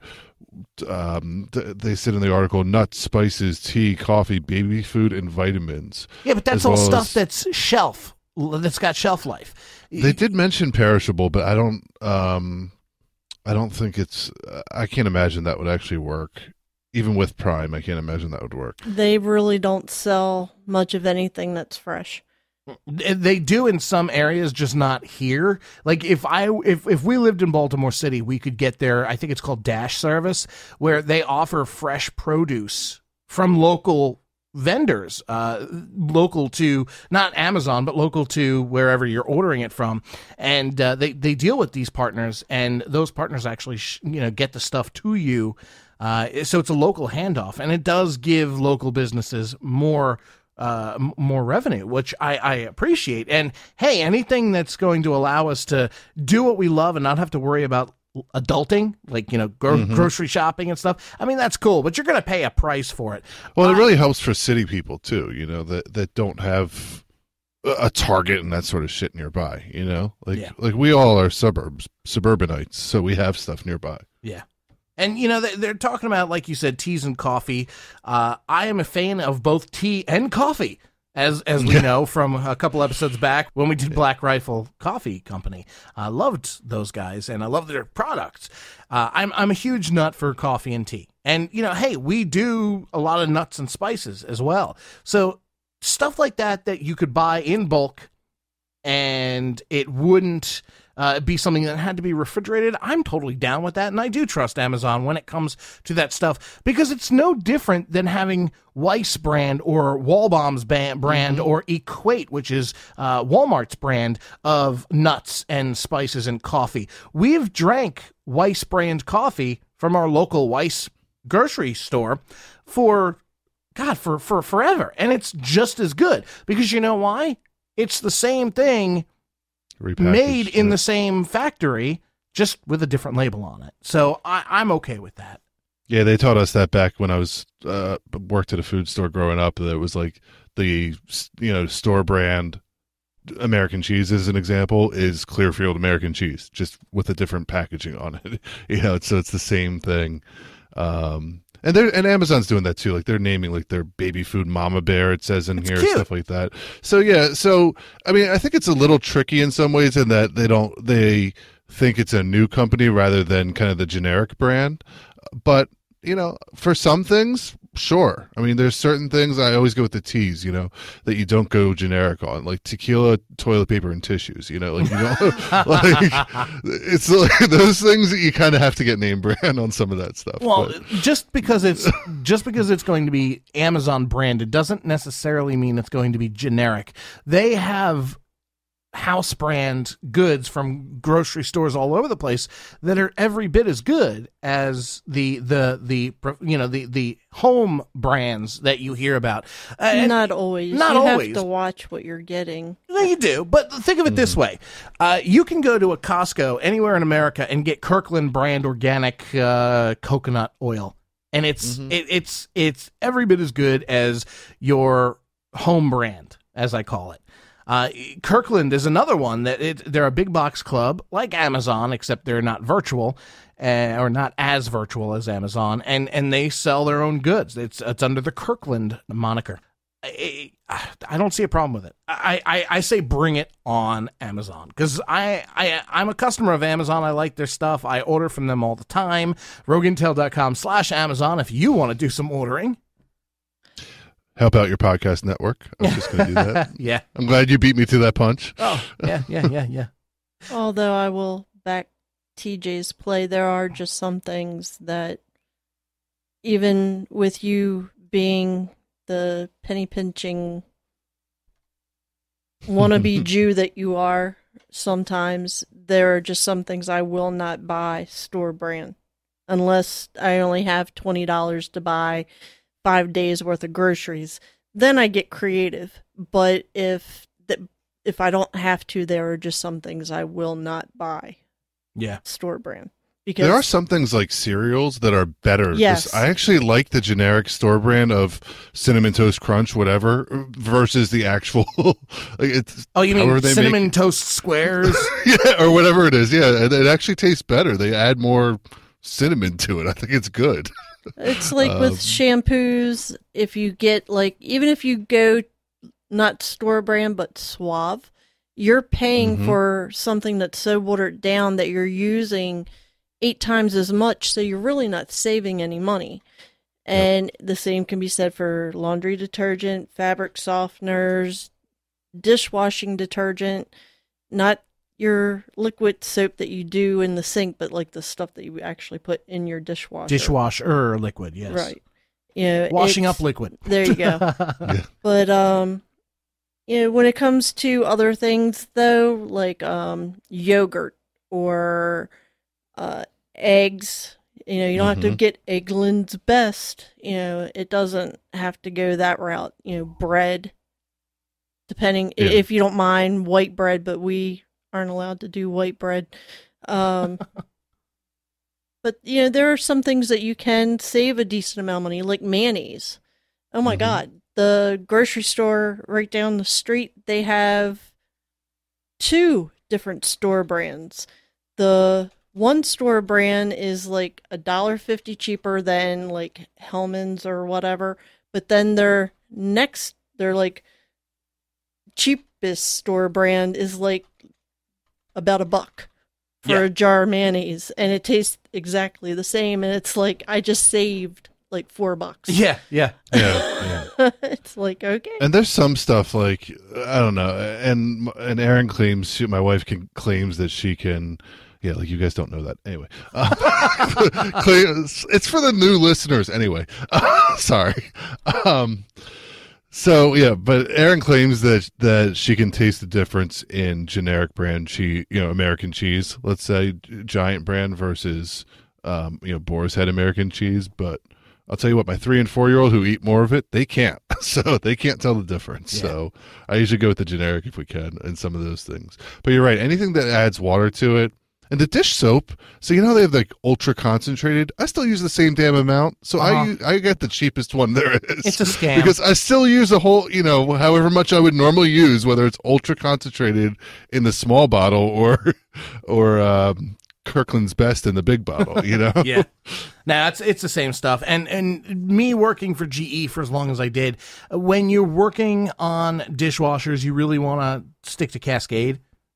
Um, th- they said in the article, nuts, spices, tea, coffee, baby food, and vitamins. Yeah, but that's as all well stuff as- that's shelf. That's got shelf life. They did mention perishable, but I don't. Um, I don't think it's. I can't imagine that would actually work. Even with Prime, I can't imagine that would work. They really don't sell much of anything that's fresh. They do in some areas, just not here. Like if I if if we lived in Baltimore City, we could get their, I think it's called Dash service, where they offer fresh produce from local vendors, uh, local to not Amazon, but local to wherever you're ordering it from, and uh, they they deal with these partners, and those partners actually sh- you know get the stuff to you. Uh, so it's a local handoff, and it does give local businesses more. Uh, m- more revenue, which I, I appreciate. And hey, anything that's going to allow us to do what we love and not have to worry about adulting, like, you know, gro- Mhm. grocery shopping and stuff. I mean, that's cool, but you're going to pay a price for it. Well, it I- really helps for city people too. You know, that that don't have a a Target and that sort of shit nearby. You know, like Yeah. like we all are suburbs, suburbanites, so we have stuff nearby. Yeah. And, you know, they- they're talking about, like you said, teas and coffee. Uh, I am a fan of both tea and coffee, as as we Yeah. know from a couple episodes back when we did Black Rifle Coffee Company. I loved those guys, and I love their products. Uh, I'm, I'm a huge nut for coffee and tea. And, you know, hey, we do a lot of nuts and spices as well. So stuff like that that you could buy in bulk and it wouldn't uh, be something that had to be refrigerated, I'm totally down with that. And I do trust Amazon when it comes to that stuff, because it's no different than having Weiss brand or Wallbaum's ba- brand or Equate, which is uh, Walmart's brand of nuts and spices and coffee. We've drank Weiss brand coffee from our local Weiss grocery store for, God, for, for forever. And it's just as good, because you know why? It's the same thing Repackaged, made in yeah. the same factory, just with a different label on it. So I, I'm okay with that. Yeah, they taught us that back when I was uh, worked at a food store growing up. That it was like the you know store brand American cheese, as an example, is Clearfield American cheese, just with a different packaging on it. You know, so it's the same thing. Um, and they're and Amazon's doing that too. Like they're naming like their baby food Mama Bear. It says in It's here, cute. stuff like that. So yeah, so I mean, I think it's a little tricky in some ways in that they don't they think it's a new company rather than kind of the generic brand. But you know, for some things, sure. I mean, there's certain things I always go with the T's, you know, that you don't go generic on, like tequila, toilet paper, and tissues. You know, like you don't like it's like those things that you kind of have to get name brand on some of that stuff. Well, but. just because it's just because it's going to be Amazon branded doesn't necessarily mean it's going to be generic. They have house brand goods from grocery stores all over the place that are every bit as good as the the the you know the the home brands that you hear about. Uh, not always. Not you always. have to watch what you're getting. No, you do. But think of it this way: uh, you can go to a Costco anywhere in America and get Kirkland brand organic uh, coconut oil, and it's Mm-hmm. it, it's it's every bit as good as your home brand, as I call it. Uh, Kirkland is another one that it, they're a big box club like Amazon, except they're not virtual uh, or not as virtual as Amazon, and, and they sell their own goods. It's it's under the Kirkland moniker. I, I don't see a problem with it. I, I, I say bring it on Amazon because I, I, I'm a customer of Amazon. I like their stuff. I order from them all the time. Rogueintel.com slash Amazon if you want to do some ordering. Help out your podcast network. I was just going to do that. Yeah. I'm glad you beat me to that punch. Oh, yeah, yeah, yeah, yeah. Although I will back T J's play, there are just some things that, even with you being the penny pinching wannabe Jew that you are, sometimes there are just some things I will not buy store brand unless I only have twenty dollars to buy five days worth of groceries. Then I get creative. But if the, if I don't have to, there are just some things I will not buy. Yeah, store brand. Because there are some things like cereals that are better. Yes. This- I actually like the generic store brand of Cinnamon Toast Crunch, whatever, versus the actual. like it's, oh, you mean however they Cinnamon make- Toast Squares? yeah, or whatever it is. Yeah, it, it actually tastes better. They add more cinnamon to it. I think it's good. It's like Um, with shampoos, if you get like, even if you go not store brand but Suave, you're paying Mhm. for something that's so watered down that you're using eight times as much, so you're really not saving any money. And the same can be said for laundry detergent, fabric softeners, dishwashing detergent, not your liquid soap that you do in the sink, but like the stuff that you actually put in your dishwasher. Dishwasher liquid, yes. Right. You know, Washing it's- up liquid. There you go. Yeah. But um you know, when it comes to other things though, like um yogurt or uh eggs, you know, you don't have to Mhm. get Eggland's Best, you know, it doesn't have to go that route. You know, bread, depending Yeah. if you don't mind white bread, but we aren't allowed to do white bread. Um But, you know, there are some things that you can save a decent amount of money, like mayonnaise. Oh, my Mhm. God. The grocery store right down the street, they have two different store brands. The one store brand is like a dollar fifty cheaper than, like, Hellman's or whatever. But then their next, their, like, cheapest store brand is, like, about a buck for Yeah. a jar of mayonnaise, and it tastes exactly the same, and it's like I just saved like four bucks. Yeah, yeah. Yeah, yeah. It's like, okay. And there's some stuff like I don't know, and and Erin claims she, my wife can claims that she can. Yeah, like you guys don't know that anyway. Uh, claims- it's for the new listeners anyway. Uh, sorry. Um, so yeah, but Erin claims that that she can taste the difference in generic brand cheese, you know, American cheese. Let's say Giant brand versus um, you know Boar's Head American cheese, but. I'll tell you what, my three and four year old who eat more of it, they can't. So they can't tell the difference. Yeah. So I usually go with the generic if we can and some of those things. But you're right. Anything that adds water to it. And the dish soap, so you know they have like ultra concentrated. I still use the same damn amount. So I Uh-huh. use, I get the cheapest one there is. It's a scam. Because I still use a whole, you know, however much I would normally use, whether it's ultra concentrated in the small bottle or or um, Kirkland's Best in the big bottle, you know? Yeah. Now it's it's the same stuff. And and me working for G E for as long as I did, when you're working on dishwashers, you really want to stick to Cascade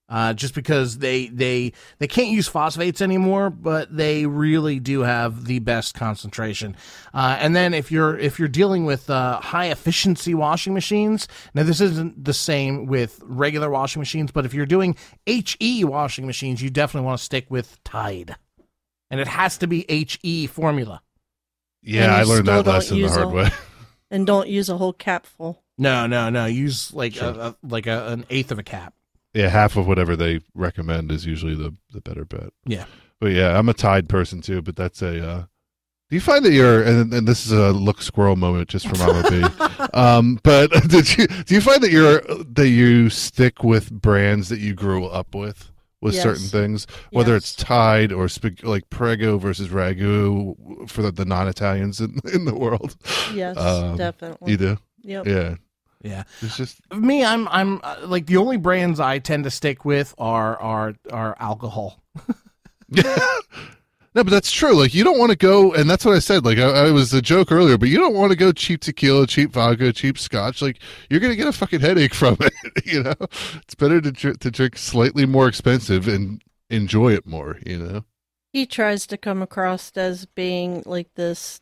Uh, just because they they they can't use phosphates anymore, but they really do have the best concentration. Uh, and then if you're if you're dealing with uh, high efficiency washing machines, now this isn't the same with regular washing machines, but if you're doing H E washing machines, you definitely want to stick with Tide, and it has to be H E formula. Yeah, I learned that lesson the hard a, way. And don't use a whole capful. No, no, no. Use like Sure. a, a like a, an eighth of a cap. Yeah, half of whatever they recommend is usually the, the better bet. Yeah. But yeah, I'm a Tide person too, but that's a, uh, do you find that you're, and, and this is a look squirrel moment just for Mama B, um, but did you, do you find that you're, that you stick with brands that you grew up with, with Yes. certain things, whether Yes. it's Tide or sp- like Prego versus Ragu for the, the non-Italians in, in the world? Yes, Um, definitely. You do? Yep. Yeah. Yeah. It's just, Me, I'm I'm uh, like the only brands I tend to stick with are are are alcohol. yeah. No, but that's true. Like, you don't want to go, and that's what I said. Like, I, I was a joke earlier, but you don't want to go cheap tequila, cheap vodka, cheap scotch. Like, you're going to get a fucking headache from it. You know, it's better to dr- to drink slightly more expensive and enjoy it more. You know, He tries to come across as being like this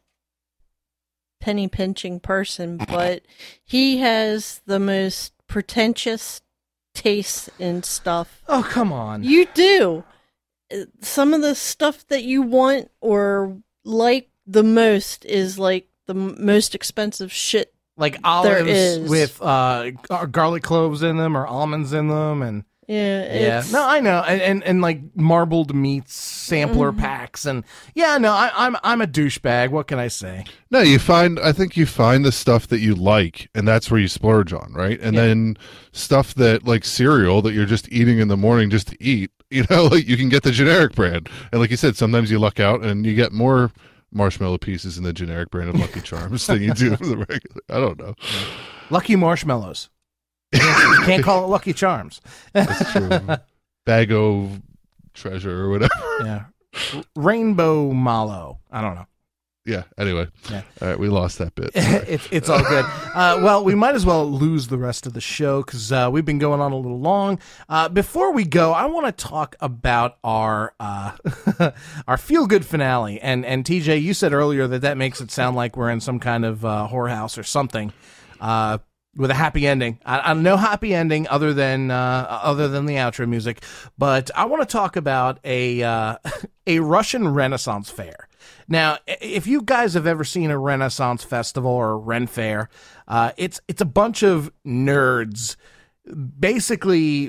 penny pinching person, but he has the most pretentious taste in stuff. Oh, come on. You do. Uh, Some of the stuff that you want or like the most is like the m- most expensive shit. Like olives is. with uh, gar- garlic cloves in them or almonds in them, and Yeah, yeah, it's, no, I know, and, and and like marbled meats sampler Mhm. packs, and yeah, no, I, I'm I'm a douchebag. What can I say? no, you find. I think you find the stuff that you like, and that's where you splurge on, right? And Yeah. then stuff that like cereal that you're just eating in the morning just to eat. You know, like you can get the generic brand, and like you said, sometimes you luck out and you get more marshmallow pieces in the generic brand of Lucky Charms than you do in the regular. I don't know. Lucky marshmallows. You can't, you can't call it Lucky Charms. That's true. Bag of treasure or whatever. Yeah, Rainbow Mallow. I don't know. Yeah. Anyway. Yeah. All right. We lost that bit. Sorry. it's it's all good. Uh, well, we might as well lose the rest of the show because uh, we've been going on a little long. Uh, before we go, I want to talk about our uh, our feel good finale. And and T J, you said earlier that that makes it sound like we're in some kind of uh, whorehouse or something. Uh, with a happy ending. I, I no happy ending other than uh, other than the outro music, but I want to talk about a uh, a Russian Renaissance fair. Now, i- if you guys have ever seen a Renaissance festival or a Ren fair, uh, it's it's a bunch of nerds, basically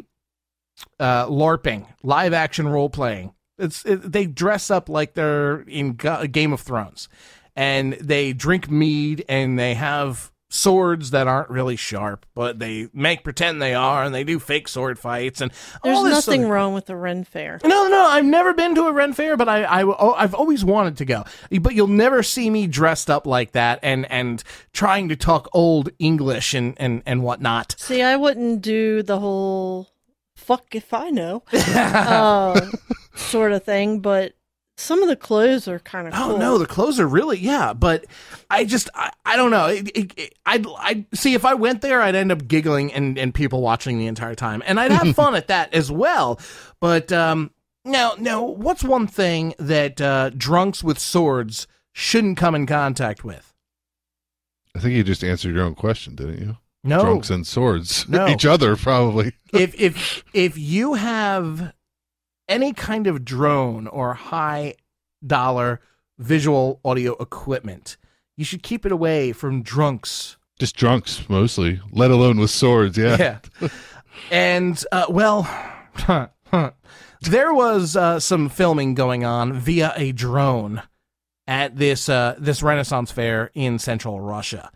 uh, LARPing, live action role playing. It's it, they dress up like they're in Ga- Game of Thrones, and they drink mead and they have swords that aren't really sharp, but they make pretend they are, and they do fake sword fights, and There's all this nothing other- wrong with the Ren Fair. No, no, I've never been to a Ren fair, but I, I, oh, I've always wanted to go. But you'll never see me dressed up like that and, and trying to talk old English and, and, and whatnot. See, I wouldn't do the whole fuck if I know uh, sort of thing, but some of the clothes are kind of Oh cool. no, the clothes are really yeah, but I just I, I don't know. It, it, it, I'd I see if I went there, I'd end up giggling and, and people watching the entire time, and I'd have fun at that as well. But um, now now what's one thing that uh, drunks with swords shouldn't come in contact with? I think you just answered your own question, didn't you? No, Drunks and swords. No. Each other, probably. if if if you have any kind of drone or high dollar visual audio equipment, you should keep it away from drunks. Just drunks, mostly. Let alone with swords, yeah. Yeah. And uh, well, there was uh, some filming going on via a drone at this uh, this Renaissance fair in central Russia,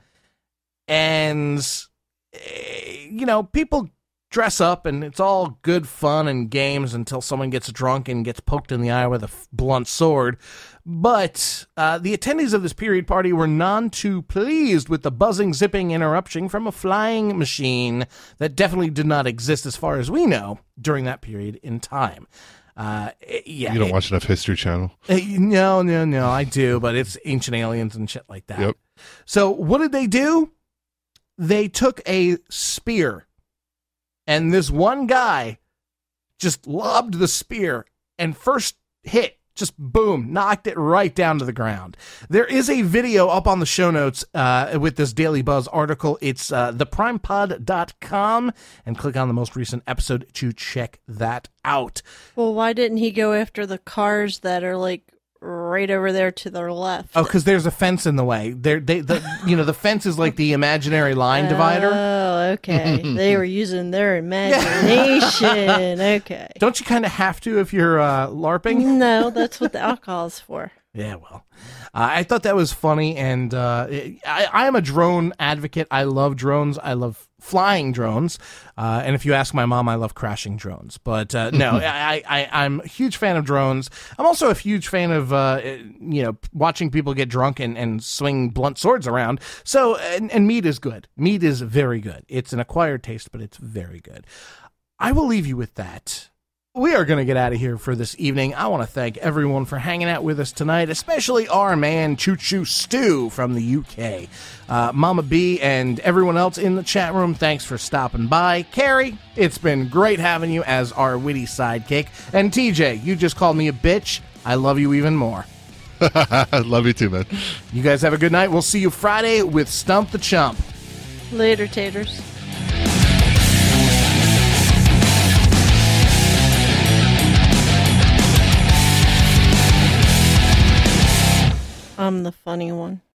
and eh, you know, people dress up and it's all good fun and games until someone gets drunk and gets poked in the eye with a f- blunt sword. But uh, the attendees of this period party were none too pleased with the buzzing, zipping interruption from a flying machine that definitely did not exist, as far as we know, during that period in time. Uh, it- yeah, You don't it- watch enough History Channel. uh, no, no, no, I do, but it's Ancient Aliens and shit like that. Yep. So what did they do? They took a spear, and this one guy just lobbed the spear and first hit, just boom, knocked it right down to the ground. There is a video up on the show notes uh, with this Daily Buzz article. It's uh, the prime pod dot com, and click on the most recent episode to check that out. Well, why didn't he go after the cars that are like right over there to their left? Oh, because there's a fence in the way. There, they, the, you know, the fence is like the imaginary line divider. Oh, okay. They were using their imagination. Okay. Don't you kind of have to if you're uh, LARPing? No, that's what the alcohol's for. Yeah, well, uh, I thought that was funny, and uh, I, I am a drone advocate. I love drones. I love flying drones, uh, and if you ask my mom, I love crashing drones. But uh, no, I, I, I'm a huge fan of drones. I'm also a huge fan of uh, you know watching people get drunk and, and swing blunt swords around. So, and, and meat is good. Meat is very good. It's an acquired taste, but it's very good. I will leave you with that. We are going to get out of here for this evening. I want to thank everyone for hanging out with us tonight, especially our man Choo Choo Stew from the U K. Uh, Mama B and everyone else in the chat room, thanks for stopping by. Carrie, it's been great having you as our witty sidekick. And T J, you just called me a bitch. I love you even more. Love you too, man. You guys have a good night. We'll see you Friday with Stump the Chump. Later, taters. I'm the funny one.